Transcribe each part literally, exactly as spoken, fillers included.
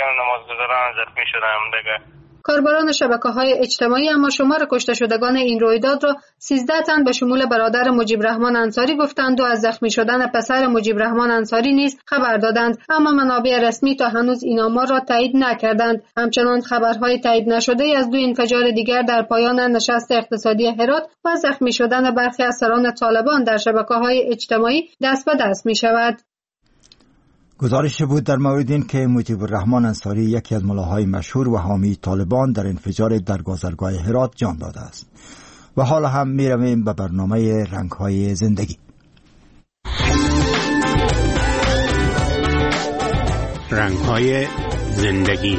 نمازگزاران زخمی شدن دیگه. کاربران شبکه‌های اجتماعی اما شمار کشته شدگان این رویداد را سیزده تن به شمول برادر مجیب رحمان انصاری گفتند و از زخمی شدن پسر مجیب رحمان انصاری نیز خبر دادند، اما منابع رسمی تا هنوز این آمار را تایید نکردند. همچنان خبرهای تایید نشده از دو انفجار دیگر در پایان نشست اقتصادی هرات و زخمی شدن برخی از سران طالبان در شبکه‌های اجتماعی دست به دست می‌شود. گزارش بود در مورد این که مجیب الرحمن انصاری یکی از ملاهای مشهور و حامی طالبان در انفجار در گذرگاه هرات جان داده است. و حالا هم می رویم به برنامه رنگ‌های زندگی. رنگ‌های زندگی.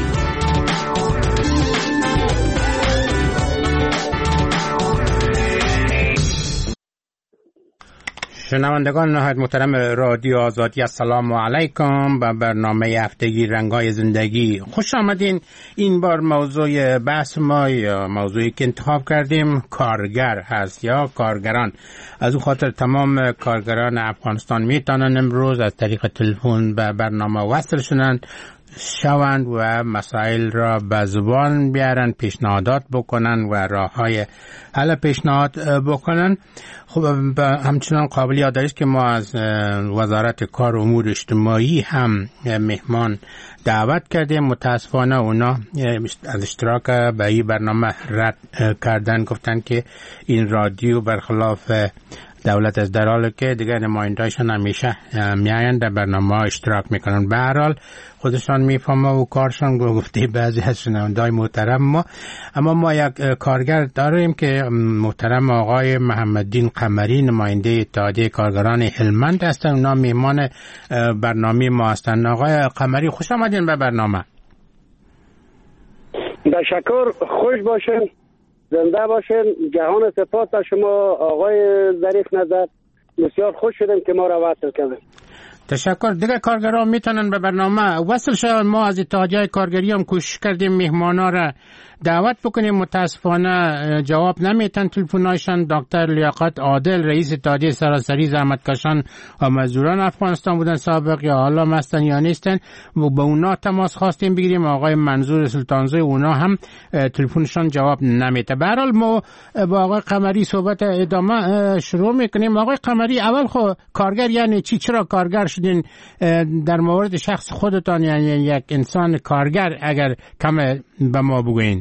شنوندگان نهایت محترم رادیو آزادی، السلام علیکم. به برنامه هفتگی رنگ‌های زندگی خوش آمدین. این بار موضوع بحث ما یا موضوعی که انتخاب کردیم کارگر هست یا کارگران. از اون خاطر تمام کارگران افغانستان میتونن امروز از طریق تلفن به برنامه وصل شدن شوند و مسائل را به زبان بیارن، پیشنهادات بکنن و راه‌های حل پیشنهاد بکنن. خب همچنان قابل یاد است که ما از وزارت کار و امور اجتماعی هم مهمان دعوت کردیم. متاسفانه اونا از اشتراک به این برنامه رد کردن، گفتن که این رادیو برخلاف دولت از در حالی که دیگه نماینده‌شان همیشه میاین در برنامه اشتراک میکنن. به هر حال خودشان میفهمه و کارشان گفته بعضی از شنونده‌های محترم ما. اما ما یک کارگر داریم که محترم آقای محمددین قمری، نماینده اتحادیه کارگران هلمند هستند. اونا میهمان برنامه ما هستند. آقای قمری خوش آمدین به برنامه. تشکر، خوش باشین، زنده باشین. جهان سپاس از شما آقای ظریف نظر، بسیار خوش شدیم که ما را وصل کردیم. تشکر. دیگه کارگران میتونن به برنامه وصل شون. ما از اتحادیه کارگری هم کوشش کردیم مهمانا را دعوت بکنیم، متاسفانه جواب نمیتن تلفن‌هایشان. دکتر لیاقت عادل رئیس اتحادیه سراسری زحمتکشان و مزدوران افغانستان بودن سابق، یا حالا هستن یا نیستن، و به اونا تماس خواستیم بگیریم. آقای منظور سلطانزوی اونا هم تلفنشان جواب نمیده. به هر حال ما با آقای قمری صحبت ادامه شروع میکنیم. آقای قمری، اول خو کارگر یعنی چی؟ چرا کارگر شدین؟ در مورد شخص خودتان یعنی یک انسان کارگر اگر کم به ما بگوین.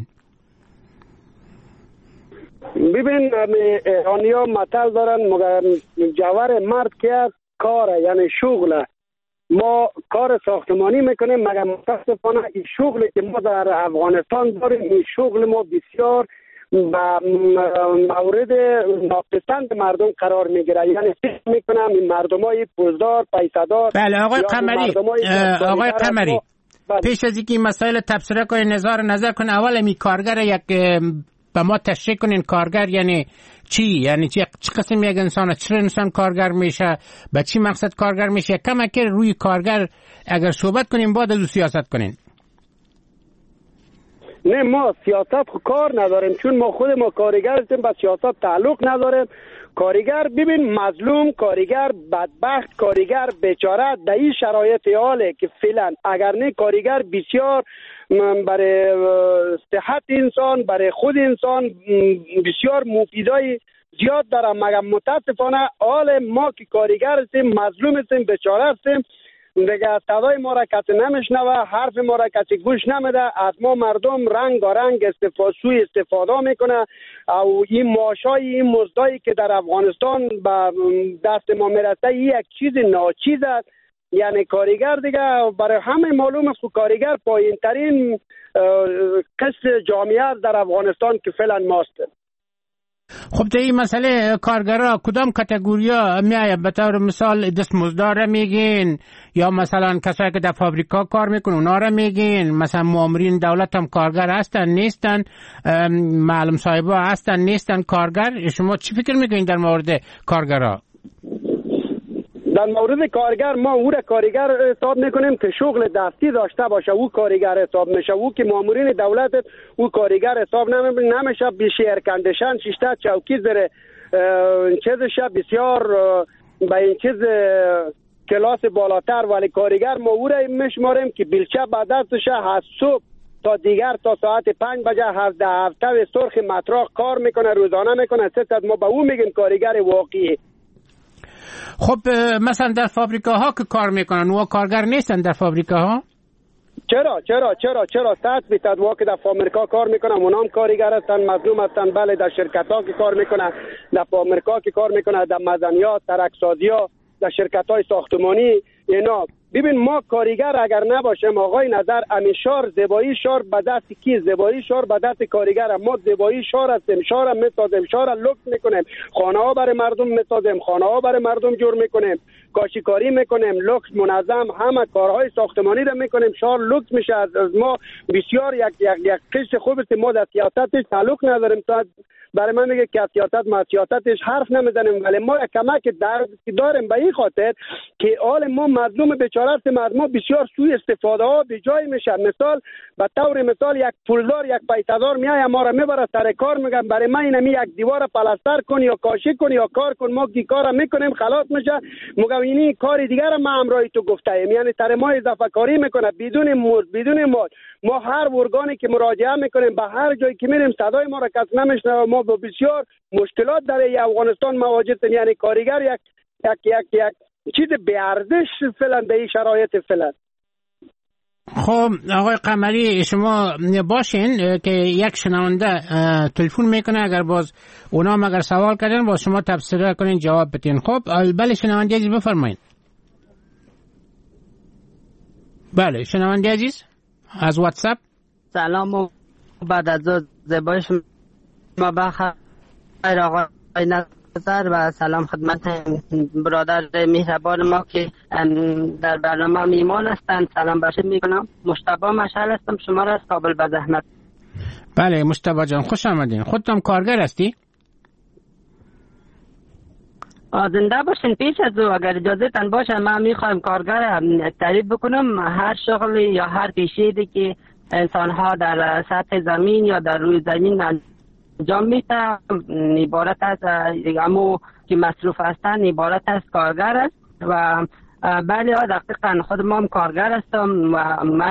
ببین ایرانی‌ها مثل دارن، مگر جوهر مرد که کاره یعنی شغله. ما کار ساختمانی میکنیم، مگر متاسفانه این شغلی که ما در افغانستان داریم، این شغل ما بسیار با مورد ناپسند مردم قرار میگیره. یعنی فکر میکنم این مردمای پوزدار، پیسدار. بله آقای قمری، آقای قمری پیش از اینکه مسائل تبصره کنین نظر نظر کن، اول می کارگر یک به ما تشریح کنین. کارگر یعنی چی؟ یعنی چی چه قسم یک انسان، چرا انسان کارگر میشه، به چی مقصد کارگر میشه؟ کم که روی کارگر اگر صحبت کنیم بعد از سیاست کنین. نه ما سیاست خو کار نداریم، چون ما خود ما کارگر هستیم، با سیاست تعلق نداریم. کارگر ببین مظلوم، کارگر بدبخت، کارگر بیچاره در این شرایط حاله که فعلا اگر نه کارگر بسیار برای صحت انسان، برای خود انسان بسیار مفیدای زیاد داره. مگر متاسفانه حال ما که کارگر هستیم مظلوم هستیم، بیچاره هستیم. دیگه صدای ما را کسی نمیشنوه، حرف ما را کسی گوش نمیده. از ما مردم رنگ رنگ استفاده سوی استفاده میکنه. او این معاشای این مزدایی که در افغانستان به دست ما میرسه یک چیز ناچیز است. یعنی کارگر دیگه برای همه معلوم است که کارگر پایین ترین قسم جامعه در افغانستان که فعلا ماست. خب در این مسئله کارگرها کدام کاتگوریا میآید؟ به طور مثال دستمزدار را میگین یا مثلا کسایی که در فابریکا کار میکنن اونا را میگین؟ مثلا مامورین دولت هم کارگر هستن نیستن؟ معلم صاحبا هستن نیستن کارگر؟ شما چی فکر میکنین در مورد کارگرها؟ در مورد کارگر ما او را کارگر حساب میکنیم که شغل دستی داشته باشه، او کارگر حساب میشه. او که مامورین دولت او کارگر حساب نمیشه. بیش ایر کندیشن شیشته چوکی زره چیزش بسیار به این چیز کلاس بالاتر، ولی کارگر ما او را میشماریم که بیلچه به دستش از صبح تا دیگر تا ساعت پنج بجه هفته هفته و سرخ مطراق کار میکنه، روزانه میکنه. ستاد ما به او میگیم کارگر واقعی. خب مثلا در فابریکاها که کار میکنن و کارگر نیستن در فابریکاها؟ چرا چرا چرا چرا صد فیصد وا که در فابریکا کار میکنن اونا هم کارگر هستن، مظلوم هستن. بله در شرکت ها که کار میکنن، در فابریکا که کار میکنن، در مدنیات، ترکسازی ها، در شرکت های ساختمانی اینا. ببین ما کارگر اگر نباشیم آقای نظر، امی شار زیبایی شار به دست کی؟ زیبایی شار به دست کارگر. ما زیبایی شار هستیم، شار هم میسازیم، شار لوکس میکنیم، خانه ها برای مردم میسازیم، خانه ها برای مردم جور میکنیم، کاشیکاری میکنیم، لوکس منظم همه کارهای ساختمانی رو میکنیم. شار لوکس میشه. از ما بسیار یک یک یک قشر خوب است. ما در سیاستش تعلق نداریم. تا برای من میگه که سیاست ما سیاستش حرف نمیزنیم، ولی ما یک کمک داریم به این خاطر که حال ما مظلوم بیچاره است. مردم بسیار سوء استفاده ها به جای میشه. مثال به طور مثال یک پولدار یک پیسه‌دار میاد ما را میبره سر کار، میگم برای من اینم یک دیوار پلاستر کن یا کاشی کن یا کار کن. ما کی کارا میکنیم خلاص میشه. میگم این کار دیگر ما امرای تو گفته ایم، یعنی سر ما اضافه کاری میکنه بدون مزد بدون مال. ما هر ارگانی که مراجعه میکنیم به هر جایی که میریم صدای ما را کس نمیشنوه. ما با بسیار مشکلات در افغانستان مواجه هستیم. یعنی کارگر یک یک یک یک چیز بی ارزش فعلا به این شرایط فعلا. خب آقای قمری شما باشین که یک شنونده تلفن میکنه، اگر باز اونا اگر سوال کردن باز شما تبصره کنین جواب بدین. خب بله شنونده عزیز بفرمایید. بله شنونده عزیز از واتساپ. سلام و بعد از زیبای شما بخیر آقای نظر و سلام خدمت برادر مهربان ما که در برنامه میمان هستند. سلام باشه میکنم. مشتبه مشعل هستم، شما را از کابل به زحمت. بله مشتبه جان خوش آمدین. خودتم کارگر هستی؟ زنده باشین. پیش از او اگر اجازه تن باشه من میخوایم کارگر تعریف بکنم. هر شغلی یا هر پیشه‌ای که انسان ها در سطح زمین یا در روی زمین انجام میده عبارت از امو که مصروف هستن عبارت از کارگر است. و بله دقیقا خود ما هم کارگر هستم و من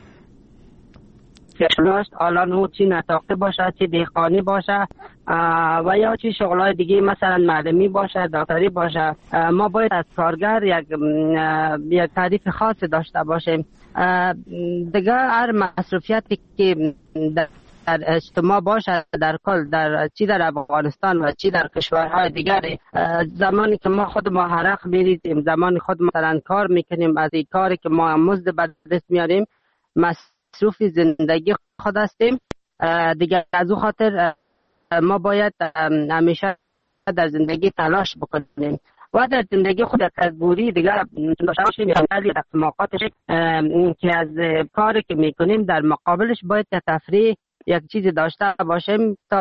شغلاشت الان او چی نطاقی باشه، چی دهقانی باشه و یا چی شغلای دیگه مثلا معلمی باشه، دکتری باشه، ما باید از کارگر یک یک تعریف خاص داشته باشیم. دیگه هر مصروفیتی که در اجتماع باشه در کل در چی در افغانستان و چی در کشورهای دیگر، زمانی که ما خود ما حرق میریزیم، زمانی خود مثلا کار میکنیم، از این کاری که ما مزد به دست میاریم مصروف زندگی خود هستیم. دیگه از او خاطر ما باید همیشه در زندگی تلاش بکنیم و در زندگی خود تدبیری دیگر داشته باشیم. یعنی در موقعاتش که از کاری که میکنیم در مقابلش باید تفریح یک چیزی داشته باشیم تا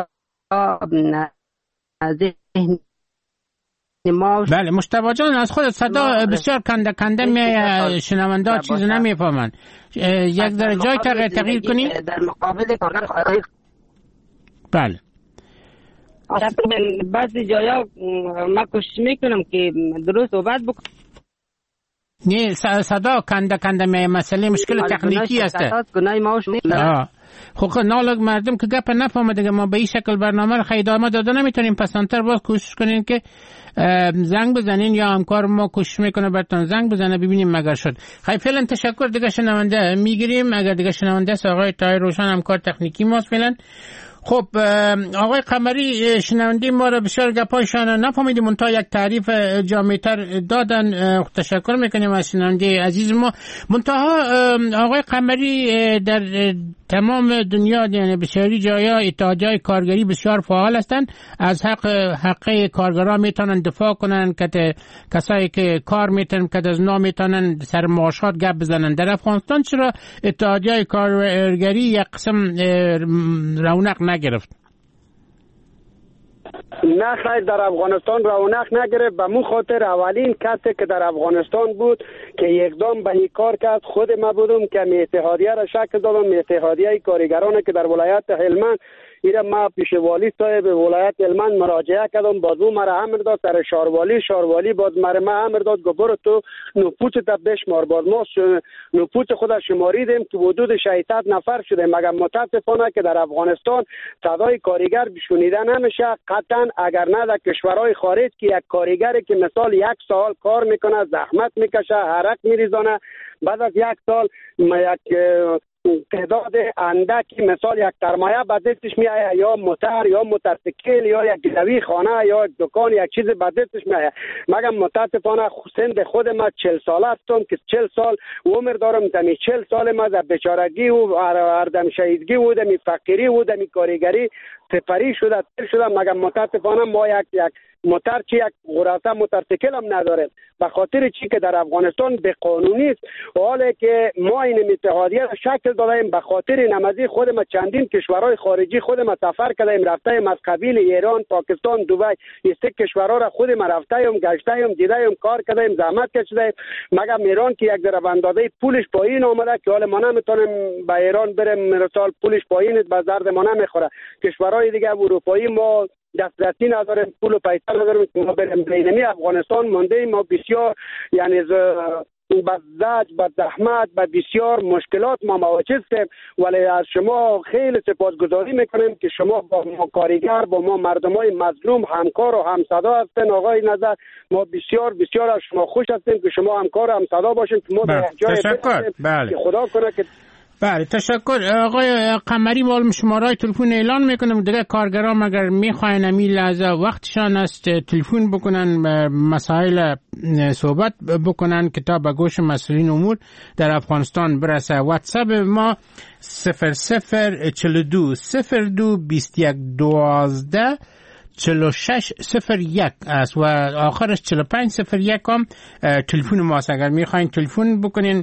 ذهن ما. بله مشتبه جان از خود صدا بسیار کنده کنده می شنونده چیزی نمیفهمن. یک در جای تغییر تغییر کنی در مقابل کارگر. بله بعضی جایا من کوشش میکنم که درست صحبت بکنم. نه صدا کنده کنده می مسئله مشکل تکنیکی است. خب نالگ مردم که گپ نفهمه دیگه. ما به این شکل برنامه رو خیلی ادامه داده نمیتونیم. پس انتر باز کوشش کنین که زنگ بزنین یا همکار ما کوشش میکنه براتون زنگ بزنه ببینیم مگر شد. خیلی فعلا تشکر. دیگه شنونده میگیریم. اگر دیگه شنونده است آقای طاهر روشن همکار تکنیکی ماست فعلا. خب آقای قمری شنونده ما رو بسیار گپایشان نفهمیدیم، منتها یک تعریف جامع‌تر دادن. تشکر میکنیم از شنونده عزیز ما. منتها آقای قمری در تمام دنیا یعنی بسیاری جایا اتحادیه‌های کارگری بسیار فعال هستند. از حق حق کارگران میتونن دفاع کنن، که کسایی که کار میتونن که از نام میتونن سر معاشات گپ بزنن. در افغانستان چرا اتحادیه‌های کارگری یک قسم رونق نگرفت؟ نه خیر، در افغانستان رونق نگرفت. به مو خاطر اولین کسی که در افغانستان بود که اقدام به این کار کرد خود ما بودم که اتحادیه را شکل دادم، اتحادیه کارگران که در ولایت هلمند. ایره ما پیش والی صاحب ولایت هلمند مراجعه کردم، بازو مرا امر داد سر شاروالی، شاروالی باز مرا ما امر داد گبر تو نفوس تا بشمار. باز ما نفوس خود شماریدیم که حدود شصت نفر شده. مگر متاسفانه که در افغانستان صدای کارگر شنیده نمیشه. قطعا اگر نه در کشورهای خارج که یک کارگری که مثال یک سال کار میکنه، زحمت میکشه، عرق میریزانه، بعد از یک سال یک تعداد اندکی مثال یک سرمایه به دستش میآید، یا موتر یا موتورسیکل یا یک گروی خانه یا یک دکان، یک چیز به دستش میآید. مگر متاسفانه سند خود ما چهل ساله هستم که چهل سال عمر دارم. دمی چهل سال ما در بیچارگی و اردم شهیدگی و دمی فقیری و دمی کارگری سپری شده تر شده. مگر متاسفانه ما یک یک موتر چی یک غراسه موتورسیکل هم نداریم. به خاطر چی که در افغانستان به قانونی است. حالا که ما این اتحادیه را شکل دادیم، به خاطر نمازی خود ما چندین کشورهای خارجی خود ما سفر کردیم، رفتیم از قبیل ایران، پاکستان، دبی، این سه کشورها را خود ما رفتیم، گشتیم، دیدیم، کار کردیم، زحمت کشیدیم. مگر ایران که یک ذره اندازه پولش پایین آمده که حالا ما نمیتونیم به ایران بریم، مثال پولش پایین است، به درد ما نمیخوره. کشورهای دیگه اروپایی ما دسترسی نداریم، پول و پیسه نداریم که ما بریم. بینمی افغانستان مانده ما بسیار یعنی با زج، با زحمت، با بسیار مشکلات ما مواجه هستیم. ولی از شما خیلی سپاسگزاری میکنیم که شما با ما کارگر، با ما مردمای مظلوم همکار و همصدا هستین. آقای نظر ما بسیار بسیار از شما خوش هستیم که شما همکار و همصدا باشین که ما در جای تشکر. بله. که خدا کنه که بله تشکر. آقای قمری مال شمارهای تلفن اعلان میکنم دیگه کارگران اگر میخواین امی لحظه وقتشان است تلفن بکنن، مسائل صحبت بکنن که تا به گوش مسئولین امور در افغانستان برسه. واتساپ ما صفر صفر چهل و دو صفر دو بیست و یک دوازده چهل و شش صفر یک است و آخرش چهل و پنج صفر یک هم تلفن ماست. اگر میخواین تلفن بکنین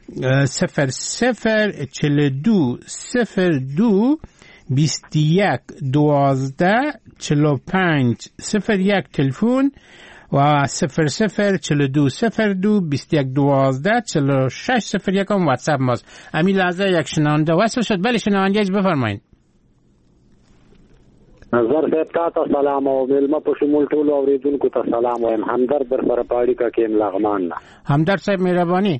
صفر صفر چهل دو صفر دو بیست یک دوازده چهل و پنج صفر یک تلفن و صفر صفر چهل دو صفر دو بیست یک دوازده چهل و شش صفر یک هم واتساپ ماست. امی لحظه یک شنونده وصل شد. بله شنونده اج بفرمایید. نظر صاحب تا ته سلام او ملما په شمول ټول اوریدونکو ته سلام وایم. همدرد در سره پاړی کا کیم لغمان نه. همدرد صاحب مهرباني.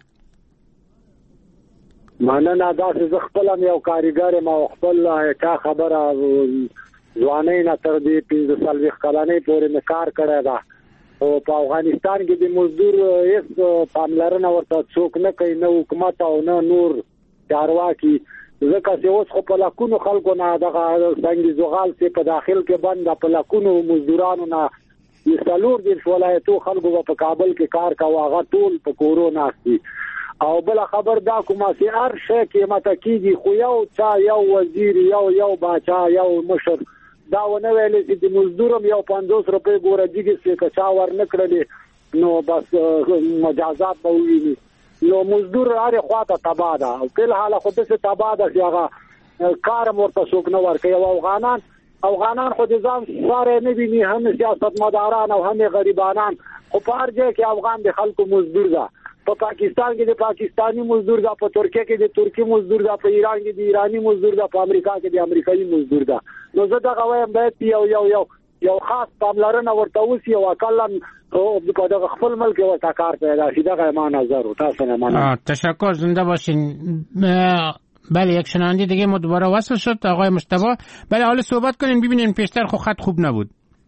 مننه. داسې زه خپل هم یو کارګر یم او خپل کا خبره ځوانۍ نه تر دې پنځه څلوېښت کلنۍ پورې مې کار کړی ده. او په افغانستان کې د مزدور هېڅ پاملرنه ورته څوک نه کوي، نه حکومت او نه نور چارواکي. ځکه چې اوس خو په لکونو خلکو نه دغه سنګي زغال چې په داخل کې بند په لکونو مزدورانو نه څلور دېرش ولایتو خلکو په کابل کې کار کوي، هغه ټول په کورو ناست دي. او بل خبر دا کومه چې هر شی قیمت کېږي، خو یو چا یو وزیر یو یو باچا یو مشر دا ونه ویلې چې د مزدورم یو پنځوس روپۍ ګوره جګې چې که چا ور نه کړلې نو بس مجازات به وویني. نو مزدور هرې خوا ته تباه ده. او فلحال خو داسې تباه ده چې هغه کار هم ورته څوک نه ورکوي. او افغانان افغانان خو د ځان ساری نه ویني، هم سیاستمداران او هم غریبانان، خو په هر ځای کې افغان د خلکو مزدور ده. په پاکستان کې د پاکستانی مزدور ده، په ترکیه کې د ترکی مزدور ده، په ایران کې د ایرانی مزدور ده، په امریکا کې د امریکایي مزدور ده. نو زه دغه وایم باید یو یو یو یو خاص پاملرنه ورته وشي او اقلا په دغه خپل ملک ورته کار پیدا شي. دغه ما نظر و. تاسو نه مننه. تشکر. زنده باشین. بله یک شنونده دیگه ما دوباره وصل شد، آقای مصطفی. بله حالا صحبت کنین ببینین، پیشتر خب خط خوب نبود.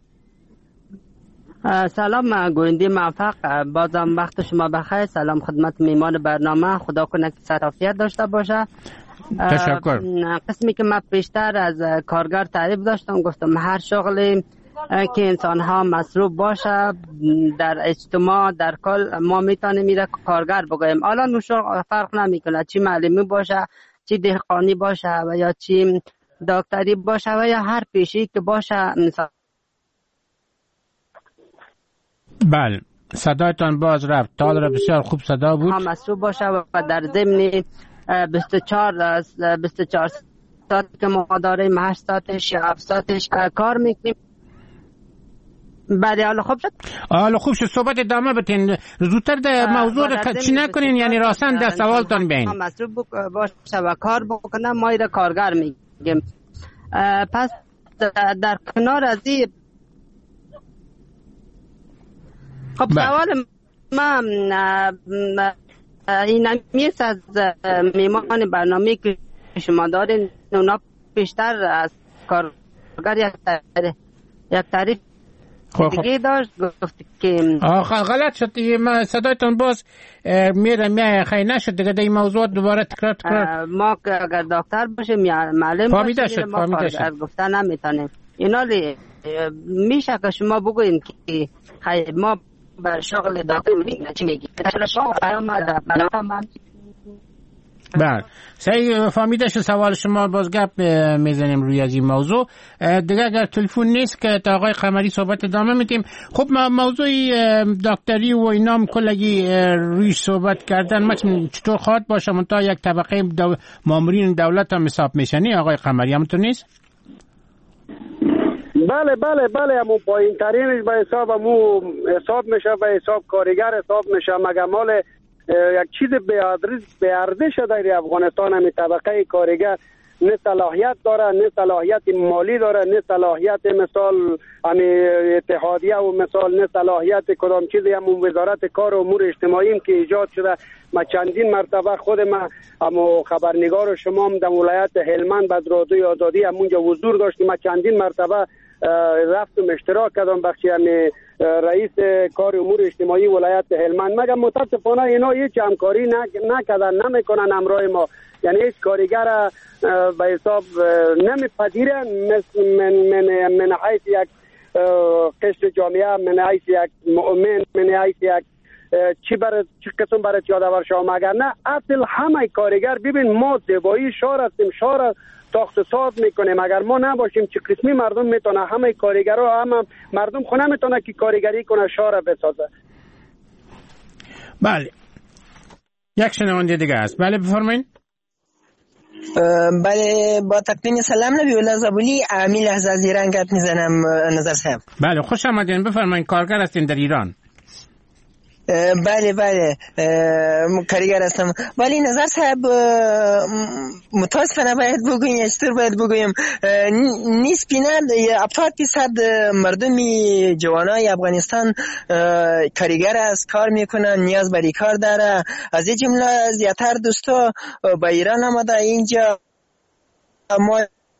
سلام گوینده موفق، بازم وقت شما بخیر. سلام خدمت میمان برنامه، خدا کنه که صحت عافیت داشته باشه. تشکر. قسمی که من پیشتر از کارگر تعریف داشتم، گفتم هر شغلی که انسان ها مصروف باشه در اجتماع در کل ما میتونیم میره کارگر بگویم. حالا نو شغل فرق نمیکنه، چی معلمی باشه، چی دهقانی باشه و یا چی دکتری باشه و یا هر پیشی که باشه انسان. بله صدایتان باز رفت. تا را بسیار خوب صدا بود. هم مصروف باشه و در ضمن بیست و چهار ساعت که ما داریم هشت ساعتش یا هفت ساعتش کار میکنیم بله حالا خوب شد. حالا خوب شد، صحبت ادامه بدین. زودتر در موضوع را چی نکنین، یعنی راستن در سوالتان بیاین. مصروف باشه و کار بکنم، ما ایره کارگر میگیم. پس در کنار از این خب سوال ما این همیست از میمان برنامه که شما دارین، اونا بیشتر از کارگر یک تعریف دیگه داشت، گفت که آخه غلط شد دیگه. ما صدایتون باز میره میای خیلی نشد دیگه. این موضوع دوباره تکرار تکرار. ما که اگر دکتر باشیم یا معلم باشیم ما کارگر گفتن نمیتونیم. اینا لی میشه که شما بگوین که خیلی ما بر شغل دکتر میگیم چی میگیم. بله صحیح فهمیده شد سوال شما. باز گپ میزنیم روی از این موضوع دیگه. اگر تلفن نیست که تا آقای قمری صحبت ادامه میدیم. خب موضوع دکتری و اینام کلگی روی صحبت کردن ما چطور خواهد باشه، منتها یک طبقه دو... مامورین دولت هم حساب میشنی آقای قمری، همونطور نیست؟ بله بله بله همون پایین ترینش به حساب همون حساب میشه، به حساب کارگر حساب میشه. مگه مال یک چیز به ارزش در افغانستان همی طبقه کارگر نه صلاحیت داره، نه صلاحیت مالی داره، نه صلاحیت مثال همی اتحادیه و مثال نه صلاحیت کدام چیزی. همون وزارت کار و امور اجتماعی که ایجاد شده، ما چندین مرتبه خود ما همون خبرنگار شما هم در ولایت هلمند بعد رادیوی آزادی همونجا حضور داشتیم. ما چندین مرتبه رفتم اشتراک کردم بخشی همی رئیس کار امور اجتماعی ولایت هلمند. مگر متاسفانه اینا هیچ همکاری نکردن، نمیکنن همراه ما. یعنی هیچ کارگر به حساب نمیپذیرن من من من حیث یک قشر جامعه، من حیث یک مؤمن، من حیث یک چی برای چی قسم برای یادآور شما. مگر نه اصل همه کارگر ببین ما زیبایی شهر هستیم، شهر ساخت و ساز میکنیم. اگر ما نباشیم چه قسمی مردم میتونه، همه کارگرها همه مردم خونه میتونه که کارگری کنه شهر بسازه. بله یک شنونده دیگه است. بله بفرمایید. بله با تقدیم سلام نبی الله زبولی عامل از ایران گپ میزنم نظر صاحب. بله خوش آمدین، بفرمایید. کارگر هستین در ایران؟ بله بله کارگر هستم. ولی نظر صاحب متاسفانه باید بگویم چطور باید بگویم نیست بینند هفتاد درصد مردمی جوانای افغانستان کارگر است، کار میکنن، نیاز به کار داره. از این جمله زیادتر دوستا به ایران آمده اینجا ما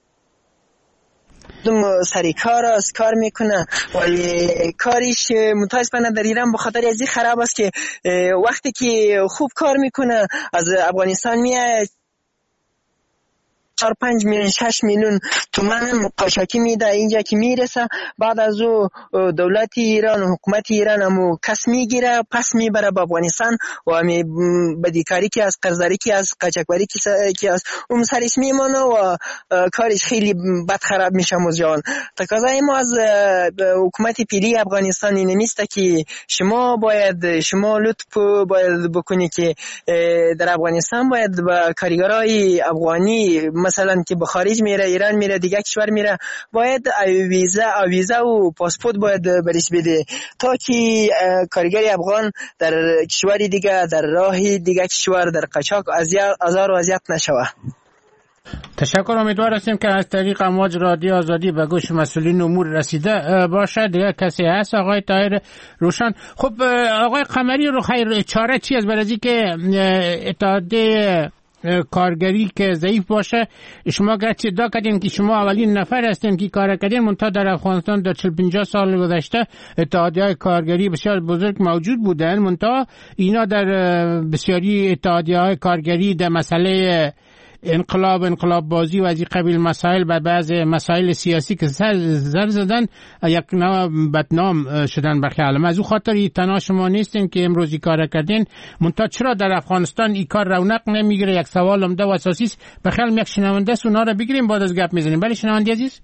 سری کار است، کار میکنه ولی کاریش متاسفانه در ایران به خاطر از این خراب است که وقتی که خوب کار میکنه از افغانستان میاد چهار پنج میلیون شش میلیون تومان قاچاقی میده اینجا که میرسه. بعد از او دولت ایران و حکومت ایران همو کس میگیره پس میبره به افغانستان و همی بدیکاری که از قرضداری که از قاچاقبری که از اون سرش میمونه و کارش خیلی بد خراب میشه. مزجان تقاضای ما از حکومت پیلی افغانستان اینه نیست که شما باید شما لطف باید بکنی که در افغانستان باید با کارگرای افغانی مثلا که به خارج میره، ایران میره، دیگه کشور میره، باید ویزا ویزا و پاسپورت باید برش بده تا که کارگر افغان در کشور دیگه، در راه دیگه کشور، در قاچاق آزار و اذیت نشوه. تشکر. امیدوار هستیم که از طریق امواج رادیو آزادی به گوش مسئولین امور رسیده باشه. دیگه کسی هست؟ آقای طاهر روشن. خب آقای قمری رو خیر چاره چی است برای که اتحادیه کارگری که ضعیف باشه؟ شما گرچه ادعا کردین که شما اولین نفر هستین که کار کردین، منتها در افغانستان در چهل پنجاه سال گذشته اتحادیه‌های کارگری بسیار بزرگ موجود بودن، منتها اینا در بسیاری اتحادیه‌های کارگری در مسئله انقلاب انقلاب بازی و از این قبیل مسائل و بعض مسائل سیاسی که زر زدن یک نوع بدنام شدن به خیال من. از اون خاطر تنها شما نیستین که امروزی کار کردین، منتها چرا در افغانستان این کار رونق نمیگیره؟ یک سوال عمده و اساسی است. به خیال یک شنونده است، اونا رو بگیریم بعد از گپ میزنیم. بله شنونده عزیز.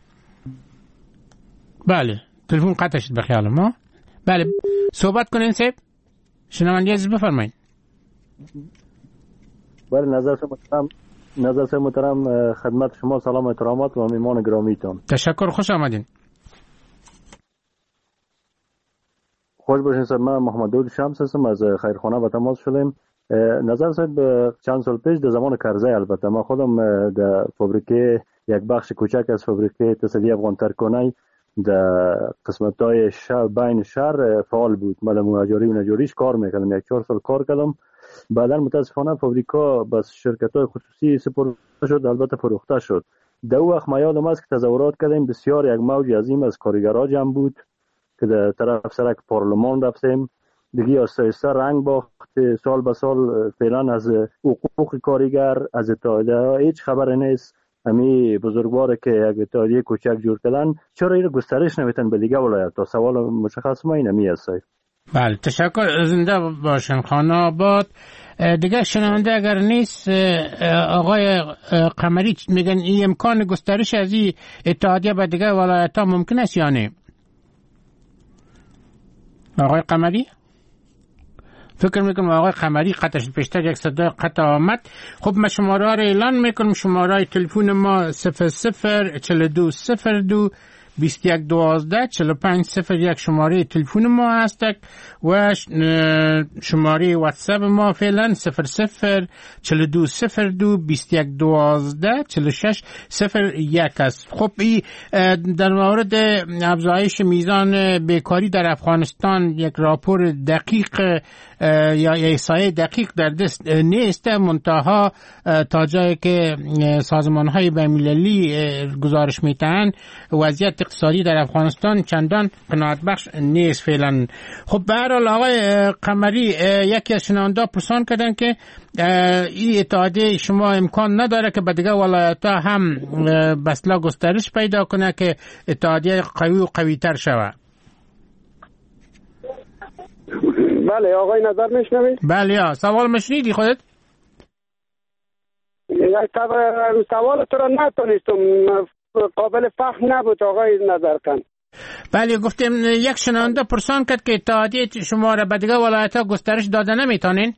بله تلفن قطع شد به خیال ما. بله صحبت کنین صاحب. شنونده عزیز بفرمایید. بله نظر شما نظر محترم خدمت شما سلام و احترامات و مهمان گرامیتان. تشکر، خوش آمدین. خوش باشین صاحب. من محمد داود شمس هستم، از خیرخانه به تماس شدیم. نظر صاحب چند سال پیش در زمان کرزی، البته من خودم در فابریکه یک بخش کوچک از فابریکه تصدیه افغان ترکانه در قسمت‌های شهر بین شهر فعال بود. من مهاجری و نجاریش کار میکردم، یک چهار سال کار کردم. بعدا متاسفانه فابریکا بس شرکت‌های خصوصی سپرده شد، البته فروخته شد. در وقت ما یادم است که تظاهرات کردیم، بسیار یک موج عظیم از کارگرها جمع بود که در طرف سرک پارلمان رفتیم. دیگه آسته آسته رنگ باخت. سال به سال فعلا از حقوق کارگر، از اتحادیه هیچ خبر نیست. امی بزرگواره که یک اتحادیه کوچک جور کردن، چرا این گسترش نمیتن به دیگه ولایت؟ تا سوال مشخص ما این امی است. بله تشکر. زنده باشن خانه آباد. دیگه شنونده اگر نیست، آقای قمری میگن این امکان گسترش از این اتحادیه به دیگه ولایت ها ممکن است یا نه؟ آقای قمری فکر میکنم آقای قمری قطعش پیشتر یک صدای قطع آمد. خب ما شماره ها را اعلان میکنم. شماره تلفن ما صفر صفر چهل و دو صفر دو بیست و یک دوازده چهل و پنج صفر یک شماره تلفن ما هست و شماره واتساپ ما فعلا صفر صفر چهل و دو صفر دو بیست و یک دوازده چهل و شش صفر یک است. خب این در مورد افزایش میزان بیکاری در افغانستان یک راپور دقیق یا احصایه دقیق در دست نیست، منتها تا جایی که سازمان های بین‌المللی گزارش میتن وضعیت اقتصادی در افغانستان چندان قناعت بخش نیست فعلا. خب به هر حال آقای قمری، یکی از شنونده پرسان کردن که این اتحادیه شما امکان نداره که به دیگه ولایت ها هم بسلا گسترش پیدا کنه که اتحادیه قوی و قوی تر شود؟ بله آقای نظر میشنوید؟ بله یا سوال مشنیدی خودت؟ سوال تو را نتونستم، قابل فهم نبود آقای نظر کن. بله گفتیم یک شنونده پرسان کرد که اتحادیه شما را به دیگه ولایت ها گسترش داده نمیتونین؟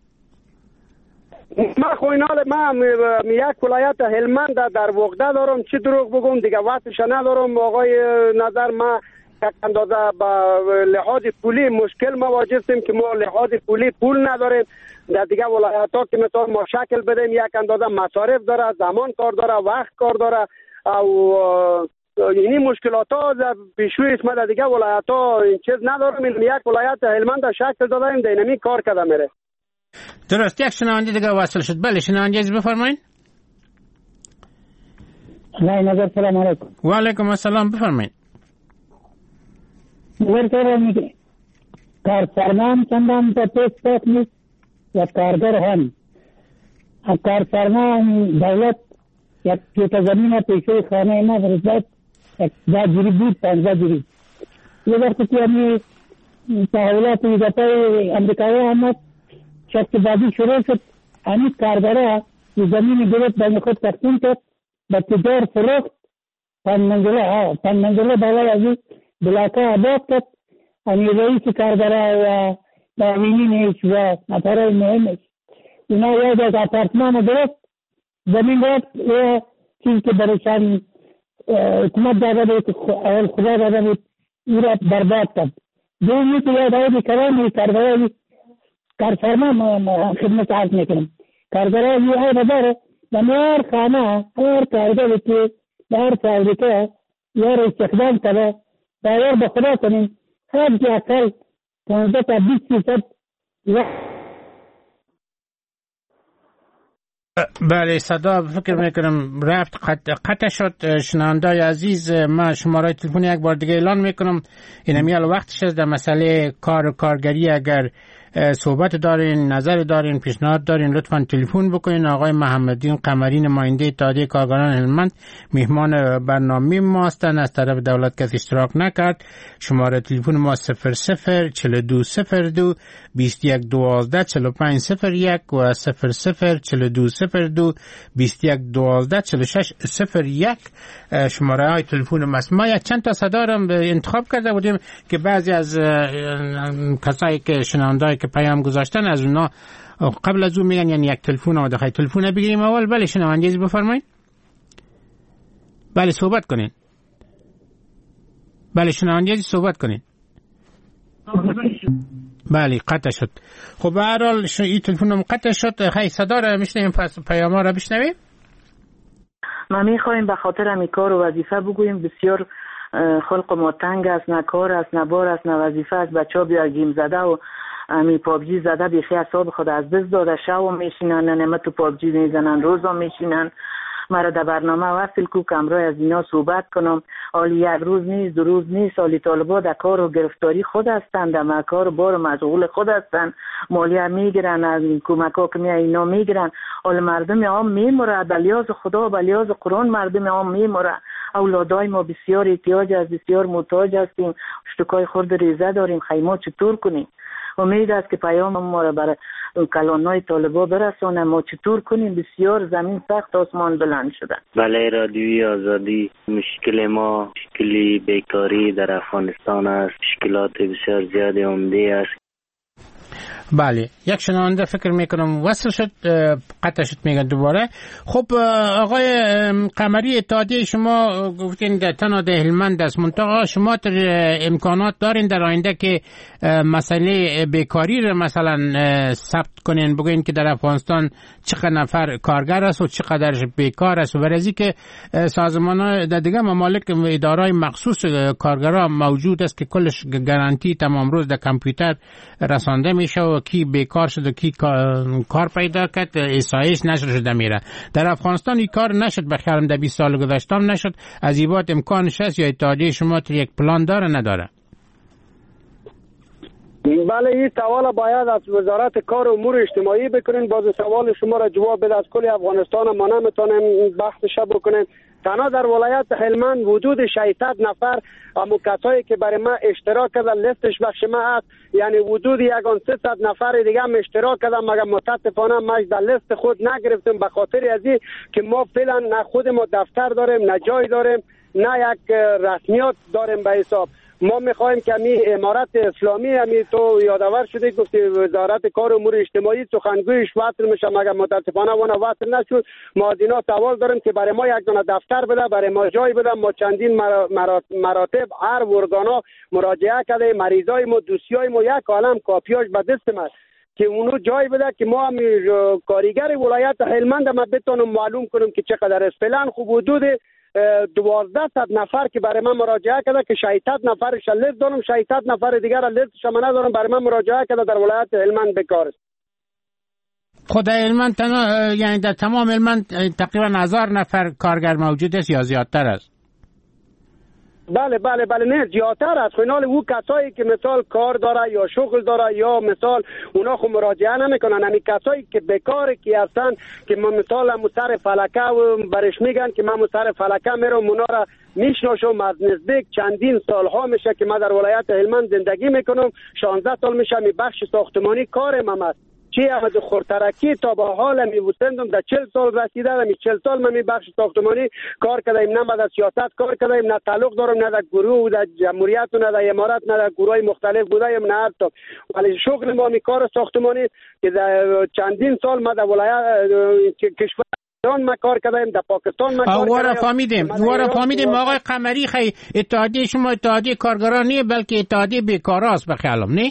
من خوینال من یک ولایت هلمند در وغده دارم، چی دروغ بگم دیگه وقتش ندارم. آقای نظر ما یک اندازه با لحاظ پولی مشکل مواجه هستیم که ما لحاظ پولی پول نداریم. در دیگه ولایت ها که مثلا ما شکل بدیم یک اندازه مصارف داره، زمان کار داره، وقت کار داره او یعنی مشکلات ها پیشوی اسم در دیگه ولایت ها این چیز ندارم. این یک ولایت هلمند شکل دادیم دینامیک کار کرده میره. درست. یک شنونده دیگه واصل شد. بله شنونده از بفرمایید. نه نظر سلام علیکم. و علیکم السلام بفرمایید. ورطه میگه کارفرمان چندان تا پیش نیست یا کارگر هم. کارفرمان دولت یک جوتا زمین پیشوی خانه ما فرزد یک ده جوری بود پانزده جوری. یه وقتی که همی تحولات ایدتای امریکایی آمد شخص بازی شروع شد، همی کارگره زمین دولت بین خود تقسیم کرد به تجار فروخت. پنج منزله ها پنج منزله بالای ازی بلاکه آباد کرد. همی رئیس کارگره و دامینینش و نفرهای مهمش اینا یاد از اپارتمان درست زمین رفت. یه چیز که برشان حکومت داده بود، اول خدا داده بود، او را برباد کرد. دومی که یاد آیدی کرانی کارگره کارفرما خدمت عرض میکنم. کارگره یه های بداره و هر خانه هر کارگره که هر فابریکه یار استخدام کرده باید به خدا کنیم هر که اقل پانزده تا بیست فیصد. بله صدا فکر میکنم رفت قطع, قطع شد. شنوندای عزیز ما شماره تلفن یک بار دیگه اعلان میکنم. این همیال وقتش است در مسئله کار و کارگری اگر صحبت دارین، نظر دارین، پیشنهاد دارین لطفاً تلفن بکنین. آقای محمدین قمری نماینده اتحادیه کارگران هلمند مهمان برنامه ما هستند. از طرف دولت کسی اشتراک نکرد. شماره تلفن ما صفر صفر چهل و دو صفر دو بیست و یک دوازده چهل و پنج صفر یک و صفر صفر چهل و دو صفر دو بیست و یک دوازده چهل و شش صفر یک شماره های تلفن ما. ما یک چند تا صدا را انتخاب کرده بودیم که بعضی از کسایی که شنونده‌ای که پیام گذاشتن از اونا قبل از اون میگن یعنی یک تلفن آماده خواهید تلفن بگیریم اول. بله شنونده عزیز بفرمایید. بله صحبت کنین. بله شنونده عزیز صحبت کنین. بله قطع شد. خب به هر حال این تلفنم قطع شد. خیلی صدا را میشنویم، پس پیاما را بشنویم. ما میخوایم به خاطر همی کار و وظیفه بگوییم. بسیار خلق ما تنگ است، نه کار است نه بار است نه وظیفه است. بچه ها بیا گیم زده و همی پابجی زده بیخی اصاب خود از دست داده، شو میشینن نمه تو پابجی میزنن، روزا میشینن. مرا در برنامه وصل کو کمرای از اینا صحبت کنم. حالی یک روز نیست دو روز نیست، حالی طالبا در کار و گرفتاری خود هستند، در کار بار مشغول خود هستند، مالیه میگیرن، از کمک ها که میای اینا میگیرن. حال مردم عام میموره، بلیاز خدا بلیاز قرآن مردم عام میموره. اولادای ما بسیار احتیاج است، بسیار محتاج هستیم، اشتکای خورد ریزه داریم. خیمه چطور کنیم؟ امید است که پیام ما را برای کلانای طالبا برسانه. ما چطور کنیم؟ بسیار زمین سخت آسمان بلند شده. بله رادیوی آزادی، مشکل ما مشکلی بیکاری در افغانستان است، مشکلات بسیار زیادی عمده است. بله یک شنونده فکر میکنم وصل شد، قطع شد میگن دوباره. خب آقای قمری، اتحادیه شما گفتین در تنها هلمند است، منطقه شما تر امکانات دارین در آینده که مسئله بیکاری رو مثلا ثبت کنین، بگوین که در افغانستان چقدر نفر کارگر است و چقدرش بیکار است، و برای که سازمان در دیگه ممالک ادارای مخصوص کارگران موجود است که کلش گارانتی تمام روز در کامپیوتر رسانده میشه و کی بیکار شده کی کار پیدا کرد احصایش نشر شده میره. در افغانستان این کار نشد، بخیرم در بیست سال گذشته هم نشد. از این بات امکانش هست یا اتحادیه شما تو یک پلان داره نداره؟ بله این سوال باید از وزارت کار و امور اجتماعی بکنین. باز سوال شما را جواب بده. از کل افغانستان ما نمیتونیم بحثش بکنیم. تنها در ولایت هلمند حدود ششصد نفر اما کسایی که برای ما اشتراک کردن لیستش بخش ما هست، یعنی حدود یگان سیصد نفر دیگه هم اشتراک کردن، مگر متاسفانه ما در لیست خود نگرفتیم به خاطر از این که ما فعلا نه خود ما دفتر داریم نه جای داریم نه یک رسمیات داریم به حساب. ما میخوایم که می امارت اسلامی همی تو یادآور شده گفتی وزارت کار و امور اجتماعی سخنگویش وصل میشه، مگر متاسفانه اون وصل نشد. ما از اینا سوال داریم که برای ما یک دونه دفتر بده، برای ما جای بده. ما چندین مراتب هر ارگانا مراجعه کرده، مریضای ما دوسیای ما یک عالم کاپیاش به دست ما که اونو جای بده که ما هم کارگر ولایت هلمند ما بتونم معلوم کنم که چقدر است. فعلا خوب حدود دوازده صد نفر که برای من مراجعه کرده که شصت نفرش لیست دارم، شصت نفر دیگر لیستش من ندارم، برای من مراجعه کرده در ولایت هلمند بیکار است. خود هلمند تنها یعنی در تمام هلمند تقریبا هزار نفر کارگر موجود است یا زیادتر است؟ بله بله بله نه زیادتر است. خیلی او کسایی که مثال کار داره یا شغل داره یا مثال اونا خو مراجعه نمیکنن. همین کسایی که بیکار کی هستن که ما مثال مستر فلکه و برش میگن که من مستر فلکه میرم اونا را میشناسم از نزدیک چندین سالها میشه که من در ولایت هلمند زندگی میکنم. شانزده سال میشه می بخش ساختمانی کارم هم است. چی از خورترکی تا به حال می وسندم در چهل سال رسیده. می چهل سال من می بخش ساختمانی کار کردیم، نه بعد از سیاست کار کردیم، نه تعلق دارم نه در گروه در جمهوریت نه در امارات نه در گروه مختلف بودیم نه حتی. ولی شغل ما می کار ساختمانی که در چندین سال ما در ولایت کشور ما کار کردیم، در پاکستان ما کار کردیم. فهمیدیم وارا فهمیدیم آقای قمری. خیلی اتحادیه شما اتحادیه کارگران نیه بلکه اتحادیه بیکاراست به خیالم نه؟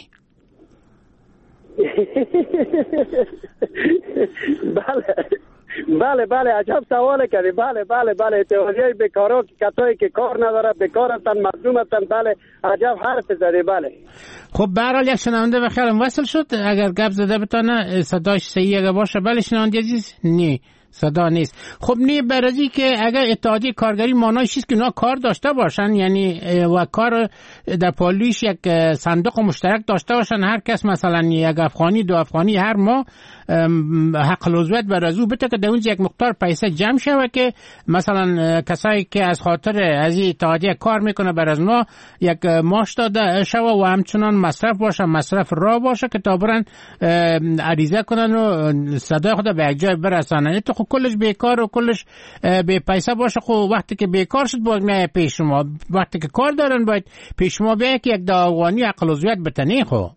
بله بله بله عجب سوال کردی. بله بله بله اتحادیه بیکارا کسایی که کار نداره بیکار هستن مظلوم هستن. بله عجب حرف زدی. بله خب به هر حال یک شنونده به خیالم وصل شد. اگر گپ زده بتونه صداش صحیح اگه باشه. بله شنونده عزیز نه صدا نیست. خب نه برازی که اگر اتحادیه کارگری معنیش چیست که اونا کار داشته باشن، یعنی و کار در پالیش یک صندوق مشترک داشته باشن، هر کس مثلا یک افغانی دو افغانی هر ماه حق العضویت بر از او بده که در اونجا یک مقدار پیسه جمع شوه که مثلا کسایی که از خاطر از این اتحادیه کار میکنه بر از ما یک معاش داده شوه و همچنان مصرف باشه، مصرف را باشه که تا برن عریضه کنن و صدای خود به یک جای برسانن. تو خب کلش بیکار و کلش بی پیسه باشه. خب وقتی که بیکار شد باید میای پیش شما، وقتی که کار دارن باید پیش شما بیای که یک دو افغانی حق العضویت بتنی. خب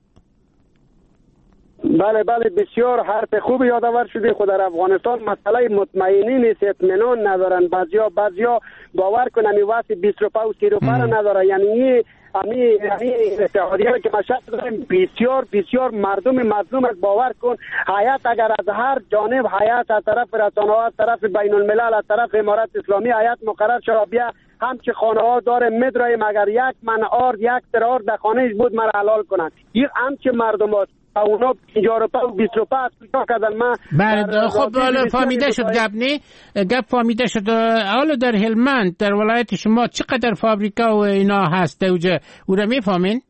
بله بله بسیار حرف خوب یادآور شده. خود در افغانستان مسئله مطمئنی نیست، اطمینان ندارن. بعضیا بعضیا باور کنم این واسه بیست روپه و سی روپه را نداره. یعنی امی امی اتحادیه که ما شخص داریم بسیار بسیار مردم مظلوم است. باور کن حیات اگر از هر جانب حیات از طرف رسانه ها، از طرف بین الملل، از طرف امارات اسلامی حیات مقرر شد بیا همچه خانه ها داره مدرایم اگر یک من آرد یک ترار در خانهش بود مرا حلال کنند. این همچه مردم هست اونا پنجاه روپه و بیست روپه از کجا کردن؟ ما بعد خب حالا فهمیده شد گپ نه گپ فهمیده شد. حالا در هلمند در ولایت شما چقدر فابریکا و اینا هست اوجه او را میفهمین؟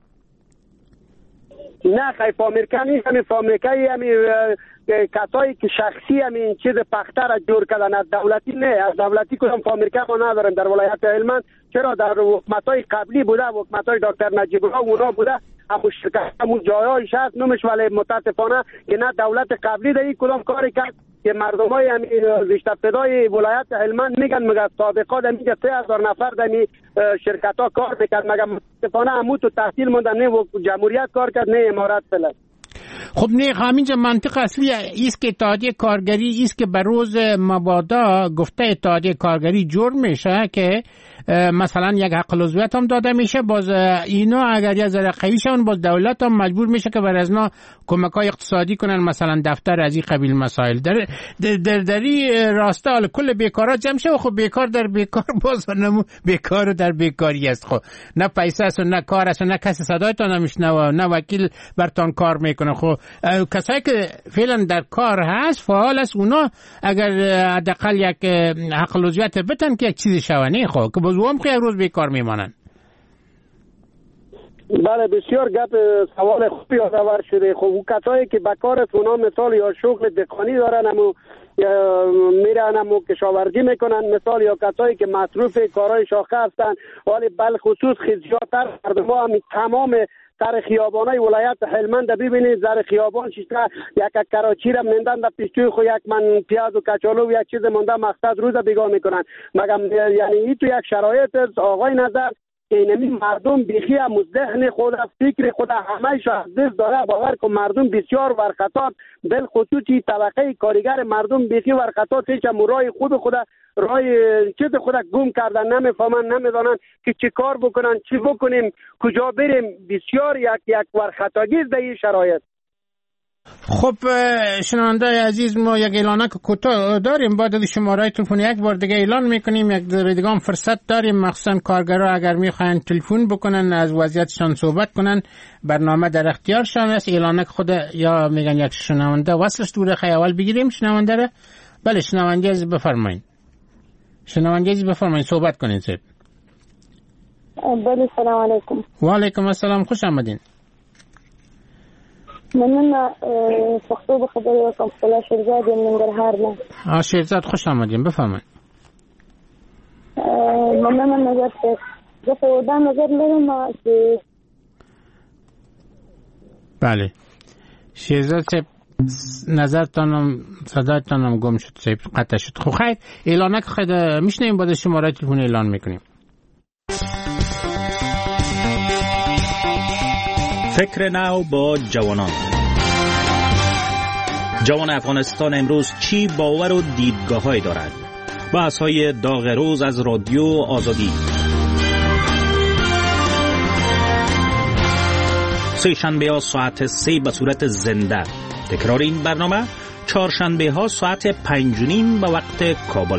نه خیلی فابریکا نیست. همین فابریکایی همین کسایی که شخصی همین چیز پخته را جور کردن، از دولتی نه. از دولتی کدام فابریکا ما نداریم در ولایت هلمند. چرا در حکومت‌های قبلی بوده، حکومت‌های دکتر نجیب الله اونا بوده همون شرکت همون جایایش هست نمش، ولی متاسفانه که نه دولت قبلی در این کدام کاری کرد که مردمای همین ریشت ابتدای ولایت هلمند میگن مگه سابقا میگه سه هزار نفر در این شرکت ها کار میکرد، مگه متاسفانه همون تو تحصیل موندن، نه جمهوریت کار کرد نه امارت فعلا. خب نه همینجا منطق اصلی ایست که اتحادیه کارگری ایست که به روز مبادا گفته اتحادیه کارگری جور میشه که مثلا یک حق العضویت هم داده میشه، باز اینا اگر یه ذره قوی شون باز دولت هم مجبور میشه که بر از اینا کمک‌های اقتصادی کنن، مثلا دفتر از این قبیل مسائل در در دری راسته حال کل بیکارا جمع شه و خب بیکار در بیکار باز نمو بیکار در بیکاری است. خب نه پیسه است و نه کار است و نه کسی صدایتان نمیشنوه، نه وکیل برتان کار میکنه. خب کسایی که فعلا در کار هست فعال است اونا اگر حداقل یک حق العضویت بتن که یک چیزی شونه خب که باز هم که یک روز بیکار میمانن. بله بسیار گپ سوال خوبی یادآور شده. خب اون کسایی که بکار اونا مثال یا شغل دکانی دارن همو میرن همو کشاورزی میکنن، مثال یا کسایی که مصروف کارهای شاخه هستن، ولی بل خصوص خیزیاتر مردم ها همی تمام سر خیابانای ولایت هلمند ببینید زر خیابان شیسته یک کراچی را مندن در پیشتوی خو یک من پیاز و کچالو و یک چیز مونده مقصد روز بیگاه میکنن. مگم یعنی این تو یک شرایط آقای نظر اینمی مردم بیخی هم ذهن خود فکر خود همه‌اش از دست داره. باور کن مردم بسیار ورخطا، بالخصوصی طبقه کارگر مردم بیخی ورخطا تیچ مرای خود خود رای چیز خود گم کردن، نمیفهمن نمیدانن که چی کار بکنن، چی بکنیم، کجا بریم. بسیار یک یک ورخطاگی است در این شرایط. خب شنونده عزیز ما یک اعلانک کوتاه داریم، بعد شماره تلفن یک بار دیگه اعلان میکنیم، یک دیگه فرصت داریم مخصوصا کارگرها اگر میخواین تلفن بکنن از وضعیتشان صحبت کنن برنامه در اختیارشان است. اعلانک خود یا میگن یک شنونده وصلش دوره خیلی اول بگیریم شنونده را. بله شنونده عزیز بفرمایید. شنونده عزیز بفرمایید صحبت کنید سید. بله سلام علیکم. و علیکم السلام، خوش آمدین. مننا پښتو به خبرې وکم خپل شیرزاد یم ننګرهار نه. ها شیرزاد خوش آمدین بفرمایید. مننه نظر ته زه په دا نظر لرم چې بله شیرزاد صاحب نظرتانم صدایتانم گم شد صاحب قطع شد. خب خیر اعلانک خود میشنیم بعد شماره تلفن اعلان میکنیم. فکر نو با جوانان. جوان افغانستان امروز چی باور و دیدگاه‌هایی دارد؟ بحث‌های داغ روز از رادیو آزادی. سه شنبه ها ساعت سه به صورت زنده. تکرار این برنامه چهارشنبه ها ساعت پنج و نیم به وقت کابل.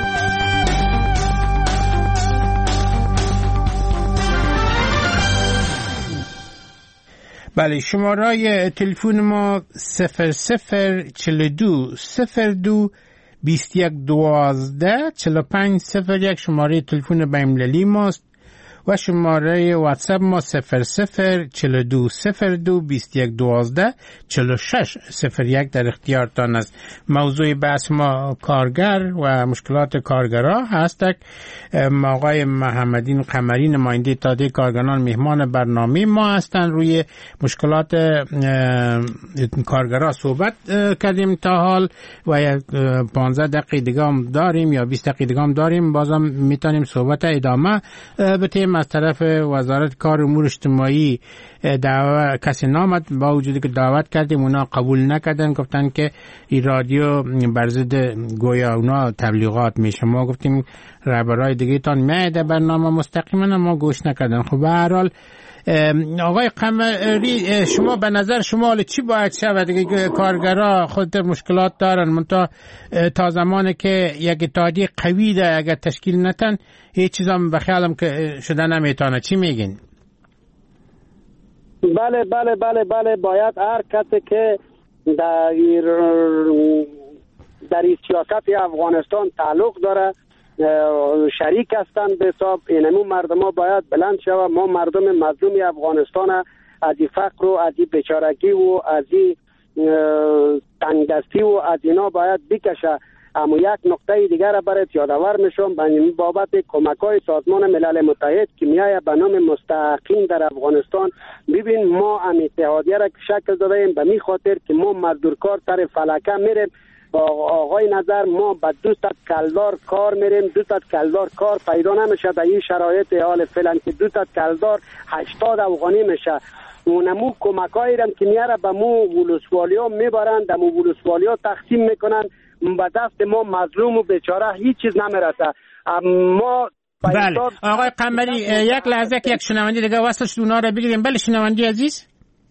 بله شماره تلفن ما صفر صفر چل دو صفر دو بیست یک دوازده چل پنج صفر یک شماره تلفن بین‌المللی ماست و شماره واتساپ ما صفر صفر چل دو صفر دو بیست یک دوازده چل شش صفر یک در اختیارتان است. موضوع بحث ما کارگر و مشکلات کارگرها هست. آقای محمدین قمری نماینده اتحادیه کارگران مهمان برنامه ما هستند. روی مشکلات کارگرها صحبت کردیم تا حال و پانزده دقیقه دیگه هم داریم یا بیست دقیقه دیگه هم داریم، بازم میتونیم صحبت ادامه به شنیدم از طرف وزارت کار امور اجتماعی دعوت کسی نامد، با وجودی که دعوت کردیم اونا قبول نکردن، گفتن که این رادیو بر ضد گویا اونا تبلیغات میشه. ما گفتیم رهبرای دیگه تان میاده برنامه مستقیما، ما گوش نکردن. خب به هر حال آقای قمری، شما به نظر شما حالا چی باید شود؟ دیگه کارگرها خود مشکلات دارن، منتها تا زمانی که یک اتحادیه قوی ده اگر تشکیل نتن هیچ چیزام به خیالم که شده نمیتونه. چی میگین؟ بله بله بله بله باید هر کسی که در در سیاست افغانستان تعلق داره شریک هستند به حساب اینمون مردم ها باید بلند شود. ما مردم مظلوم افغانستان از این فقر و از این بیچارگی و از این تنگدستی و از اینا باید بکشه. اما یک نقطه دیگر برات یادآور میشم به این بابت کمک های سازمان ملل متحد که میآید به نام مستحقین در افغانستان. ببین ما ام اتحادیه را شکل دادیم به می خاطر که ما مزدورکار سر فلکه میریم. آقای نظر ما با دو تا کلدار کار میریم، دو تا کلدار کار پیدا نمیشه در این شرایط حال فعلا که دو تا کلدار هشتاد افغانی میشه. اونمو کمکایی رم که میاره به مو ولسوالی ها میبرن، در مو ولسوالی ها تقسیم میکنن، به دست ما مظلوم و بیچاره هیچ چیز نمیرسه. ما بله آقای قمری یک لحظه که یک شنونده دیگه وصلش اونا رو بگیریم. بله شنونده عزیز.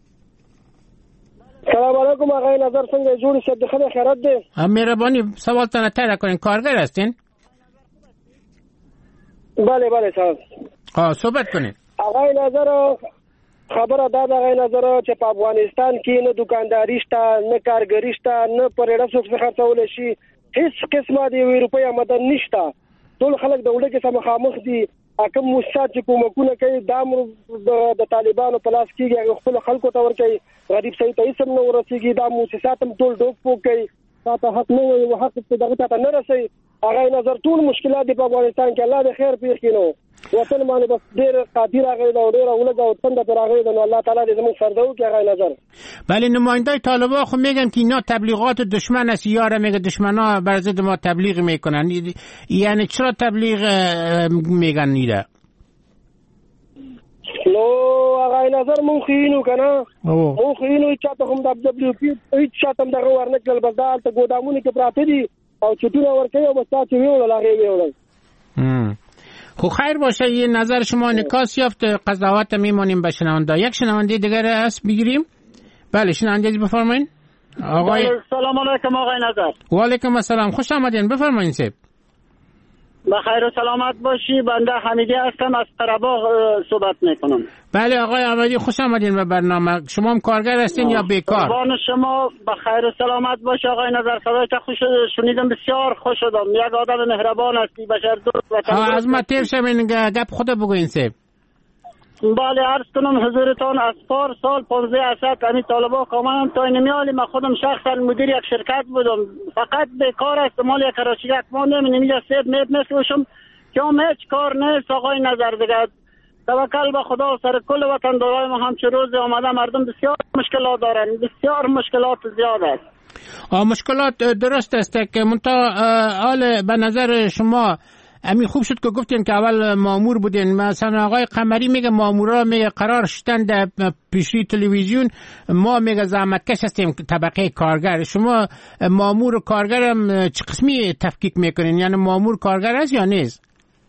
سلام علیکم آقای نظر، څنګه جوړ شه؟ د خدای خیرات دی. مهربانی سوال تنه تر کنین. کارگر هستین؟ بله بله صاحب. ها صحبت کنین. آقای نظر خبره دا د آقای نظر چې په افغانستان کې نه دکانداري شته، نه کارګري شته، نه پرېړه څوک څخه خرڅول شي، هیڅ قسمه د یوې روپۍ آمدن نشته. ټول خلک د وړه کې سره مخامخ دي. حکم موسسات چې کومکونه کوي دا د طالبانو په لاس کېږي، خپل خلکو ته ورکوي، غریب سړي ته هېڅ هم نه ورسېږي. دا موسسات هم ټول ډوک پوک کوي، تا ته حق نه وایي، حق دغه ته نه رسوي. هغه نظر ټول مشکلات دي په افغانستان کې. الله دې خیر پېښ کړي. نو وطن باندې بس ډېر قادر راغلی او ډېر ولګه او څنګه پر راغلی نو الله تعالی دې زموږ سرده وکړي. هغه نظر بله نمایندای طالبان خو میگن که اینا تبلیغات دشمن است. یاره میگه دشمنا بر ضد ما تبلیغ میکنن. یعنی چرا تبلیغ میگن ایده؟ نو هغه نظر مونږ خینو کنه، مونږ خینو چې تاسو هم د دبليو پی هیڅ چاته هم دغه ورنکل بدل ته ګودامونه کې پراته دي او چټونه ورکوي او بس تاسو ویول هغه ویول. خب خیر باشه. یه نظر شما انعکاس یافت. قضاوت میمونیم به شنونده. یک شنونده دیگر است بگیریم. بله شنونده بفرمایید. آقای سلام علیکم آقای نظر. و علیکم السلام، خوش آمدین. بفرمایید سید. بخیر و سلامت باشی. بنده حمیدی هستم از قره‌باغ صحبت میکنم. بله آقای حمیدی خوش آمدین به برنامه. شما هم کارگر هستین یا بیکار؟ قربان شما. بخیر و سلامت باشی آقای نظر. صدای که خوش شنیدم، بسیار خوش شدم. یک آدم مهربان هستی، بشر دوست وطن دوست. از ما تیر شوین گپ خود بگوین سید. بله عرض کنم حضورتان از پار سال پانزده اسد همین طالبا کاملا تا نمیالی. من خودم شخصا مدیر یک شرکت بودم، فقط بیکار است. مال یک کراچیک ما نمی‌بینیم. اینجا سیب میب میفروشم که هم هیچ کار نیست آقای نظر. دیگه توکل به خدا. سر کل وطن دارای ما همچه روز آمده مردم بسیار مشکلات دارن، بسیار مشکلات زیاد است. آه مشکلات درست است که منتها حال به نظر شما امی خوب شد که گفتین که اول مامور بودین. مثلا آقای قمری میگه مامورا میگه قرار شدن در پیشی تلویزیون، ما میگه زحمتکش هستیم طبقه کارگر. شما مامور و کارگر هم چه قسمی تفکیک میکنین؟ یعنی مامور کارگر است یا نیست؟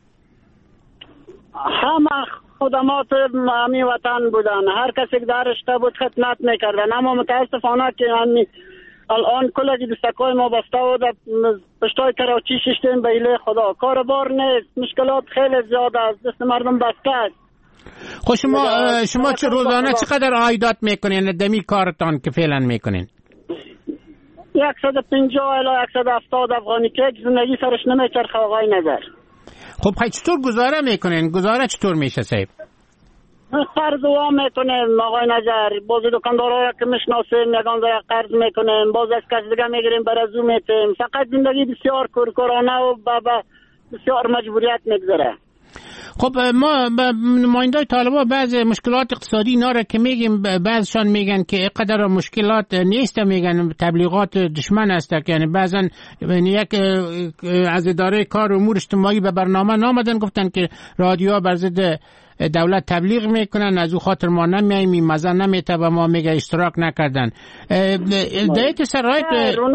همه خدمات همی وطن بودن، هر کسی که در رشته بود خدمت میکردن. اما متاسفانه که الان کلگی دستکای ما بسته و در پشتای کراچی ششتیم بیله خدا. کار بار نیست، مشکلات خیلی زیاد است، دست مردم بسته است. خب شما شما چه روزانه چقدر عایدات میکنین دمی کارتان که فعلا میکنین؟ صد و پنجاه الی صد و هفتاد افغانی که زندگی سرش نمیچرخه آقای نظر. خب خیلی چطور گزاره میکنین؟ گزاره چطور میشه صاحب؟ قرض وام میکنیم آقای نظر. بعضی دکاندارها که میشناسیم یگان ذره قرض میکنیم، باز از کس دیگه میگیریم برازو میتیم. فقط زندگی بسیار کورکورانه و بابا بسیار مجبوریت میگذره. خب ما نمایندای طالبان بعض مشکلات اقتصادی اینا را که میگیم بعضشان میگن که اینقدر مشکلات نیست، میگن تبلیغات دشمن است، یعنی بعضن یک از اداره کار امور اجتماعی به برنامه نامدن گفتن که رادیوها بر ضد دولت تبلیغ میکنن، از او خاطر ما نمیاییم، این مزه نمیته و ما میگه اشتراک نکردن. دیت سرایت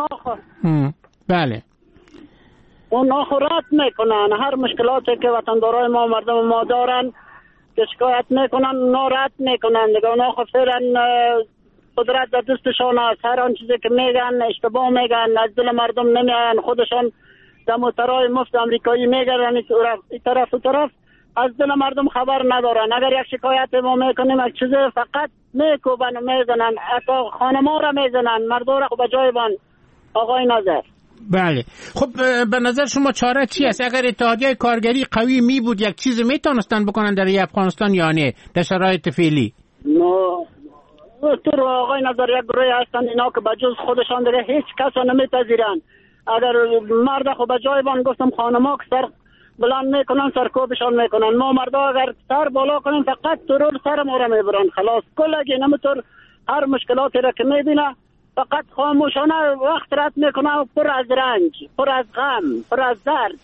بله اونا خورات میکنن هر مشکلاتی که وطندارای ما مردم ما دارن که شکایت میکنن اونا رد میکنن دیگه. اونا خفیرن قدرت در دستشان است، هر آن چیزی که میگن اشتباه میگن، از دل مردم نمیان، خودشان در موترهای مفت امریکایی میگرن این طرف و طرف، از دل مردم خبر ندارن. اگر یک شکایت ما میکنیم یک چیزی فقط میکوبن و میزنن، حتی خانما را میزنن، مردم را به جای بان. آقای نظر بله خب به نظر شما چاره چی است؟ اگر اتحادیه کارگری قوی می بود یک چیز میتونستن بکنن در افغانستان یا نه در شرایط فعلی؟ نه تو آقای نظر یک گروه هستن اینا که بجز خودشان دیگه هیچ کس نمیپذیرن. اگر مرد خب به جای بان گفتم خانما که سر بلند میکنن سرکوبشان میکنن، ما مردا اگر سر بالا کنیم فقط ترور سر ما را میبرن. خلاص کلگی نمیتور هر مشکلاتی را که میبینه فقط خاموشانه وقت رد میکنه و پر از رنج، پر از غم، پر از درد.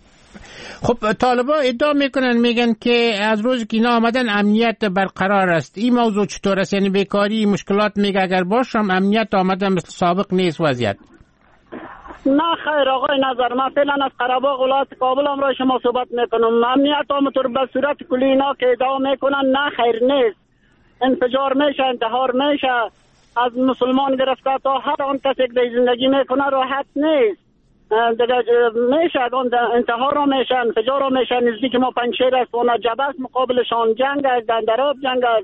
خب طالبا ادعا میکنن میگن که از روزی که اینا آمدن امنیت برقرار است. این موضوع چطور است؟ یعنی بیکاری مشکلات میگه اگر باشم امنیت آمدن مثل سابق نیست وضعیت؟ نه خیر آقای نظر، من فعلا از قره‌باغ ولایت کابل امروز شما صحبت میکنم. امنیت آمطور به صورت کلی اینا که ادعا میکنن نه خیر نیست. انفجار میشه، انتحار میشه، از مسلمان گرفته تا هر آن کسی که زندگی میکنه راحت نیست. دیگه میشه انتحار رو میشه، انفجار رو میشه. نزدیک ما پنجشیر است و نجبه است، مقابلشان جنگ است، دندراب جنگ است.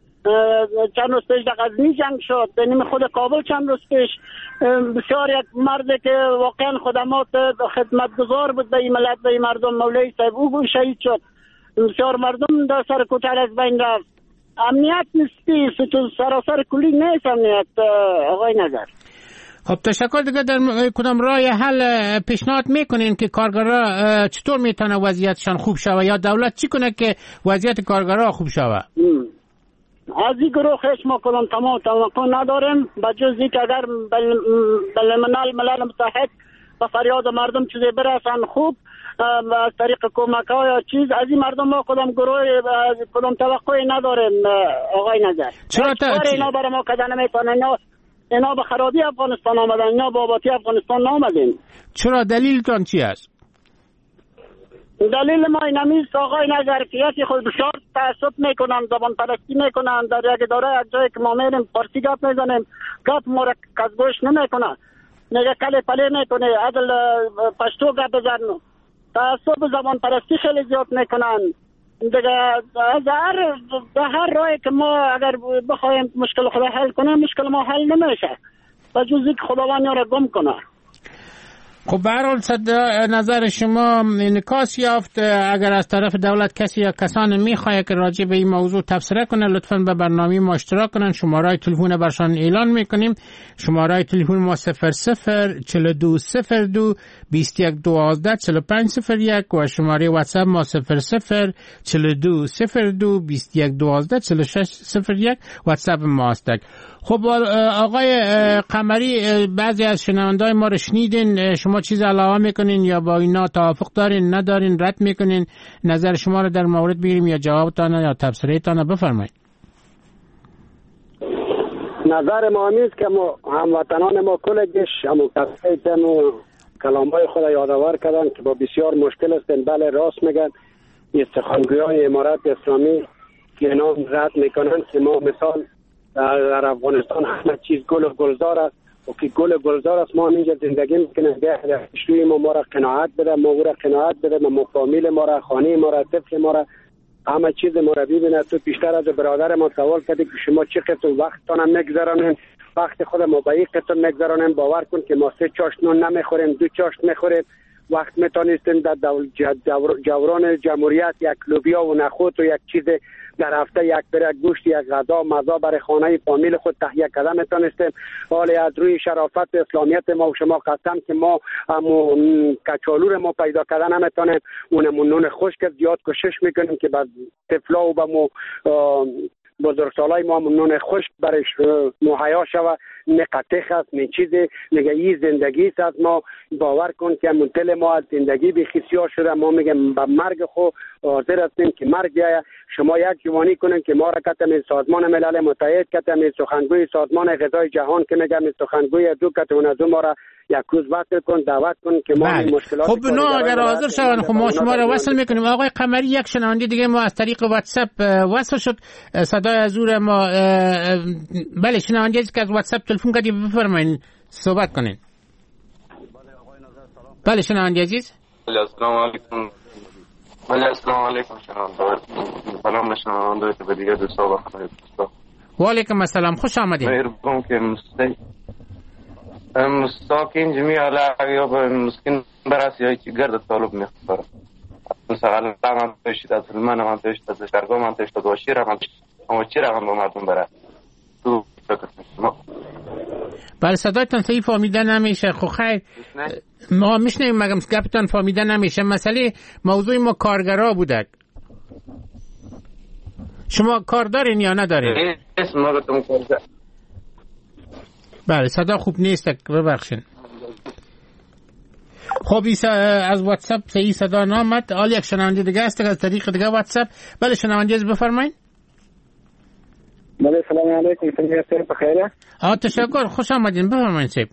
چند روز پیش در غزنی جنگ شد، بین خود کابل چند روز پیش بسیار یک مردی که واقعا خدمات خدمتگزار بود به این ملت به این مردم، مولوی صاحب، او شهید شد. بسیار مردم در سر کوتاه از بین رفت. امنیت نیستی، سراسر کلی نیست امنیت آقای نظر. خب تشکر. دیگه در کدام راه حل پیشنهاد میکنین که کارگرها چطور میتونه وضعیتشان خوب شوه یا دولت چی کنه که وضعیت کارگرها خوب شوه؟ از این گروه خیش ما کدام تمام توقع نداریم بجز این که اگر بالملل ملل متحد به فریاد مردم چیزی برسن خوب از طریق کمک ها یا چیز، از این مردم ما کدام گروه کدام توقعی نداریم آقای نظر. چرا تا اینا برای ما کدن نمیتونن؟ اینا اینا به خرابی افغانستان آمدن، اینا به آبادی افغانستان نامدین. چرا دلیلتان چی است؟ دلیل ما این همیست آقای نظر که یکی خود بسیار تعصب میکنن، زبان پرستی میکنن. در یک اداره یک جایی که ما میریم فارسی گپ میزنیم، گپ ما را کسگوش نمیکنه، میگه کلی پلی میکنه، عدل پشتو گپ بزن. تعصب زبان پرستی خیلی زیاد میکنن دیگه. از هر به هر راهی که ما اگر بخوایم مشکل خدا حل کنیم مشکل ما حل نمیشه و جزی که خداوند را گم کنه. خب به هر حال نظر شما انعکاس یافت. اگر از طرف دولت کسی یا کسانی میخواد که راجع به این موضوع تبصره کنه لطفاً به برنامه ما اشتراک کنن. شماره تلفن برشان اعلان میکنیم. شماره تلفن ما صفر صفر چهل و دو صفر دو بیست و یک دوازده چهل و پنج صفر یک و شماره واتساپ ما صفر صفر چهل و دو صفر دو بیست و یک دوازده چهل و شش صفر یک واتساپ ما است. خب آقای قمری، بعضی از شنوندای ما رو شنیدین، شما چیز علاوه میکنین یا با اینا توافق دارین ندارین، رد میکنین؟ نظر شما رو در مورد بگیریم یا جوابتان یا تبصره‌تان بفرمایید. نظر ما همیست که ما هموطنان ما کلگش همون کسایتن و کلامهای خود یادآور کردن که با بسیار مشکل هستن. بله راست میگن. سخنگویان امارات اسلامی که اینا رد میکنن که ما مثال در افغانستان همه چیز گل و گلزار است و که گل و گلزار است ما اینجا زندگی میکنیم. شوی ما ما را قناعت بده، ما او را قناعت بده، ما فامیل ما را، خانه ما را، طفل ما را، همه چیز ما را ببینه. تو پیشتر از برادر ما سوال کردی که شما چه قطع وقتتان میگذرانین، وقت خود ما به یک قطع میگذرانیم. باور کن که ما سه چاشت نون نمیخوریم، دو چاشت میخوریم وقت میتونستیم در جوران جمهوریت یک لوبیا و نخود و یک چیز در هفته یک برگ گوشت یک غذا مزا برای خانه فامیل خود تهیه کردن میتونستیم. حالی از روی شرافت اسلامیت ما و شما قسم که ما کچالو رو ما پیدا کردن نمیتونیم. اونمون نون خشک زیاد کوشش میکنیم که بعد طفلا و به مو بزرگسالای ما نون خشک برش مهیا شوه. نه قطیخ است نه چیزی نگه ای زندگی است. ما باور کن که منتل ما از زندگی بخیسیار شده. ما میگم به مرگ خو حاضر هستیم که مرگ بیاید. شما یک جوانی کنین که ما را کتم سازمان ملل متحد کتم سخنگوی سازمان غذای جهان که میگم سخنگوی دو کتون از ما را یک روز وصل کن دعوت کن که ما بله. مشکلات خب نه اگر حاضر شون خب ما شما را وصل میکنیم. آقای قمری یک شنونده دیگه ما از طریق واتساپ وصل شد. صدای حضور ما بله شنونده که از واتساپ تلفن کردی بفرمایید صحبت کنین. بله شنونده عزیز. السلام علیکم. بله السلام علیکم شنونده. سلام شنونده به دیگه دوستا بخیر. و علیکم السلام خوش آمدید. مهربان که مستی مستاکین جمعی علاقه یا به مسکین برسی هایی که گرد طالب میخوره. مثلا من پیشید از علمان من پیشید از شرگاه من پیشید از وشیر من پیشید اما چی رقم با مردم بره تو بله صدایتان صحیح فهمیده نمیشه. خب خیر ما میشنیم مگم گپتان فهمیده نمیشه. مسئله موضوع ما کارگرها بوده. شما کار دارین یا ندارین؟ اسم ما بتون کارگر. بله صدا خوب نیست ببخشین. خب از واتساپ صحیح صدا نامد. حالا یک شنونده دیگه است از طریق دیگه واتساپ. بله شنونده از بفرمایید. بله سلام علیکم. سلام بخیره. آه تشکر خوش آمدین بفرمایید صاحب.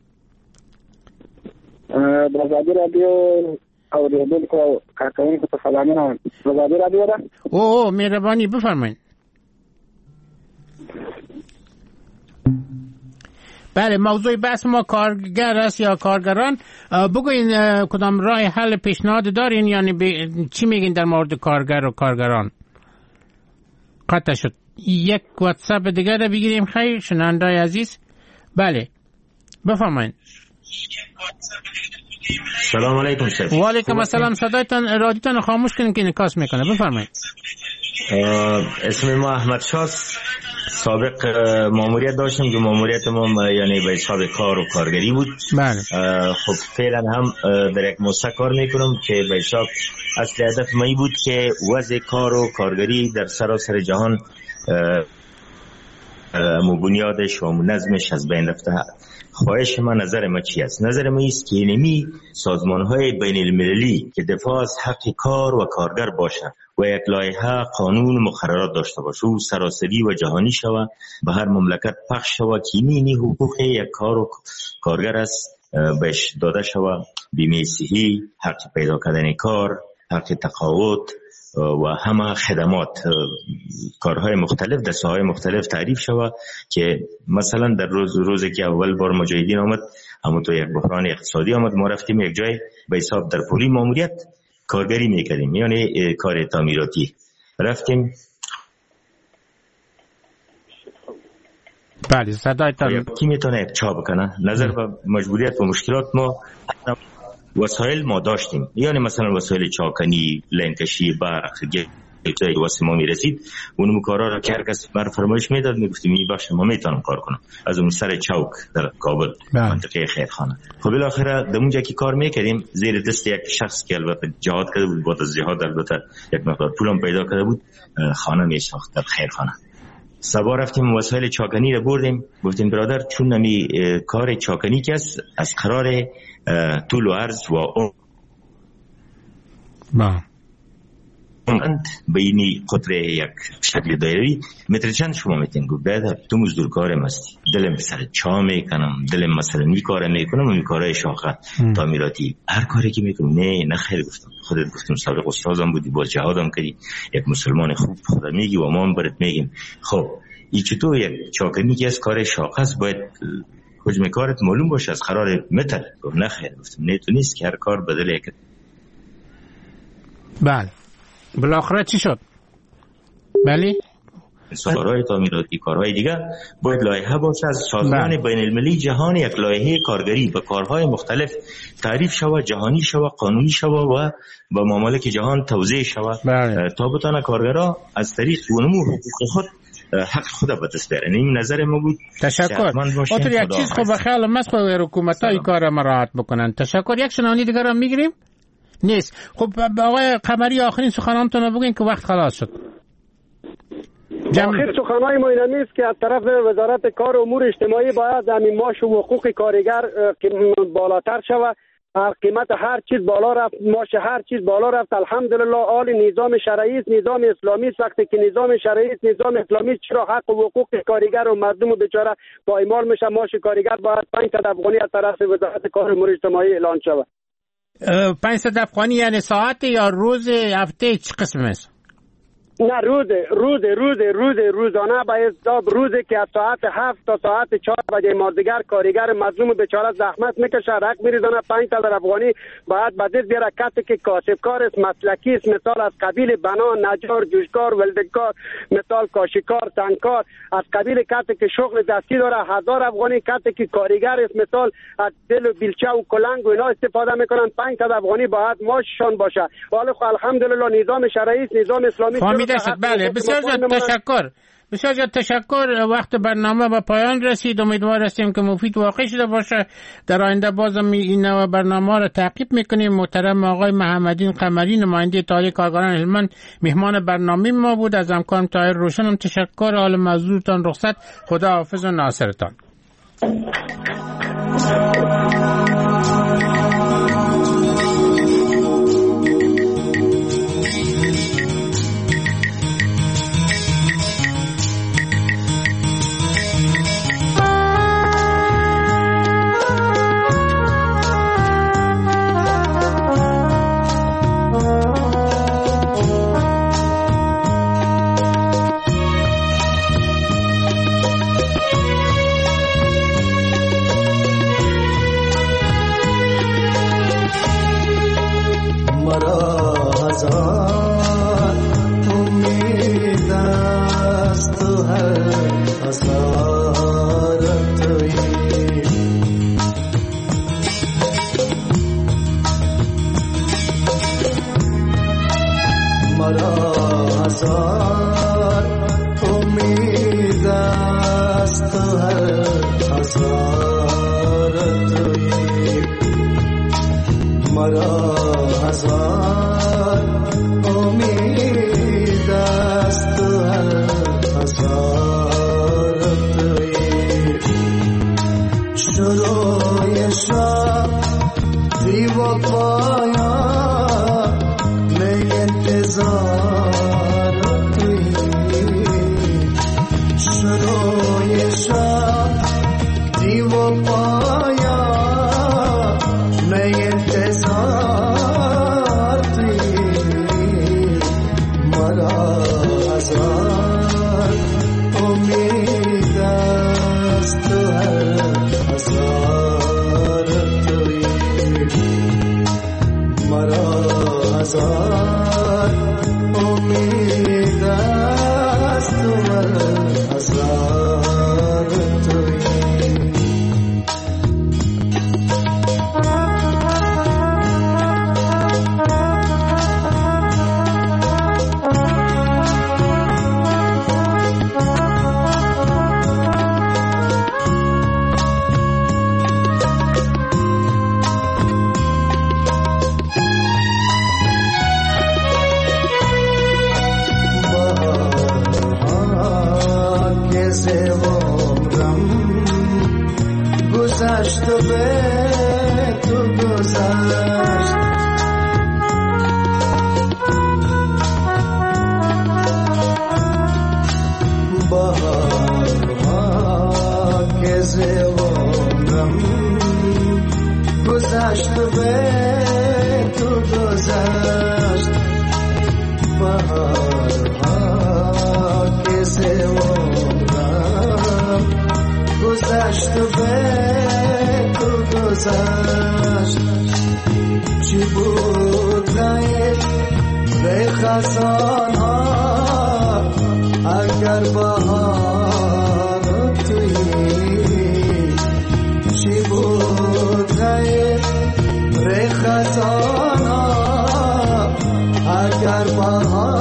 بازادی رادیو او ریدل کو کارکون کو سلامونه. بازادی رادیو را. او او مهربانی بفرمایید. بله موضوع بحث ما کارگر است یا کارگران. بگوین کدام راه حل پیشنهاد دارین یعنی ب... چی میگین در مورد کارگر و کارگران؟ قطع شد. یک واتساپ دیگر رو بگیریم. خیر شنونده عزیز. بله بفرمایید. سلام علیکم شیخ. و علیکم السلام. صدایتان رادیوتان خاموش کنین که انعکاس میکنه. بفرمایید. اسم ما احمد شاست. سابق ماموریت داشتم که ماموریت ما یعنی به حساب کار و کارگری بود. بله. خب فعلا هم در یک مؤسسه کار میکنم که به حساب اصل هدف ما بود که وضع کار و کارگری در سراسر جهان مو بنیادش و نظمش از بین رفته. خواهش ما نظر ما چی است؟ نظر ما است که اینمی سازمان‌های بین المللی که دفاع از حق کار و کارگر باشند و یک لایحه قانون مقررات داشته باشه و سراسری و جهانی شود به هر مملکت پخش شود که اینی حقوق یک کار و کارگر است بهش داده شود. بیمه صحی، حق پیدا کردن کار، حق تقاعد و همه خدمات کارهای مختلف در ساحه‌های مختلف تعریف شود که مثلا در روز روزی که اول بار مجاهدین آمد همون تو یک بحران اقتصادی آمد ما رفتیم یک جای به حساب در پولی ماموریت کارگری میکردیم یعنی کار تعمیراتی رفتیم. بله صدایتان کی میتونه یک چا بکنه نظر به مجبوریت و مشکلات ما وسایل ما داشتیم یعنی مثلا وسایل چاکنی، لنکشی، برق، جایی واسه ما میرسید اونم کارا را که هر کس بر فرمایش میداد میگفتیم این باشه ما میتونم کار کنم. از اون سر چوک در کابل منطقه خیرخانه. خب بالاخره در اونجا که کار میکردیم زیر دست یک شخص که البته جهاد کرده بود بعد از جهاد البته یک مقدار پولم پیدا کرده بود خانه میساخت در خیرخانه. صبح رفتیم وسایل چاکنی رو بردیم گفتیم برادر چون نمی کار چاکنی که است از قرار طول و عرض و با اند بینی قطره یک شکل دایروی متر چند شما میتین گفت برادر تو مزدور کارم هستی دلم سر چا میکنم دلم مثلا می کار میکنم این کارهای شاخه تعمیراتی هر کاری که میکنم نه نه خیر گفتم خودت گفتم سابق استادم بودی با جهادم کردی یک مسلمان خوب خدا میگی و ما هم برات میگیم. خب این چطور یک چاکنی که از کار شاخه است باید حجم کارت معلوم باشه از قرار متر گفت نه خیر گفتم نه تو نیست که هر کار بدل یک. بله بالاخره چی شد؟ بله سازمان‌های تعمیراتی، کارهای دیگر باید لایحه باشه از سازمان بین المللی جهان، یک لایحه کارگری به کارهای مختلف تعریف شود، جهانی شود، قانونی شود و به ممالک جهان توزیع شود تا بتونه کارگرها از طریق نمو حقوق خود حق خود به دست بیارن. این نظر ما بود. تشکر. اونطور یک چیز خب بخیال مست خود حکومت‌های کار مراعات بکنن. تشکر. یک شنونی دیگر هم میگیریم؟ نیست. خب آقای قمری آخرین سخنانتون رو بگین که وقت خلاص شد. آخر سخنهای ما این است که از طرف وزارت کار و امور اجتماعی باید همین معاش و حقوق کارگر بالاتر شود. هر قیمت هر چیز بالا رفت، معاش هر چیز بالا رفت. الحمدلله آل نظام شرعی است، نظام اسلامی است. وقتی که نظام شرعی است، نظام اسلامی است، چرا حق و حقوق کارگر و مردم بیچاره پایمال میشه؟ معاش کارگر باید پانصد افغانی از طرف وزارت کار و امور اجتماعی اعلان شود. پانصد افغانی یعنی ساعت یا روز، هفته، چه قسم است؟ نه روز روز روز روز روزانه به حساب روزی که از ساعت هفت تا ساعت چهار بجه مازدیگر کارگر مظلوم بیچاره زحمت میکشه، رق میریزانه. پنج تا افغانی باید به دست بیاره. کسی که کاسبکار است، مسلکی است، مثال از قبیل بنا، نجار، جوشکار، ولدکار، مثال کاشیکار، سنگکار، از قبیل کسی که شغل دستی داره هزار افغانی. کسی که کارگر است، مثال از دل و بیلچه و کلنگ و اینا استفاده میکنن، پنج تا افغانی باید معاششان باشه. حالا خب الحمدلله نظام شرعی است، نظام اسلامی. بله بسیار زیاد تشکر. بسیار زیاد تشکر. وقت برنامه به پایان رسید. امیدوار هستیم که مفید واقع شده باشه. در آینده بازم این نوع برنامه را تعقیب میکنیم. محترم آقای محمدین قمری نماینده اتحادیه کارگران هلمند مهمان برنامه ما بود. از همکارم طاهر روشنم تشکر. حال مزدورتان رخصت. خدا حافظ و ناصرتان. خزان ها اگر اگر بهار تویی چی بود غیر ره خزانا اگر بهار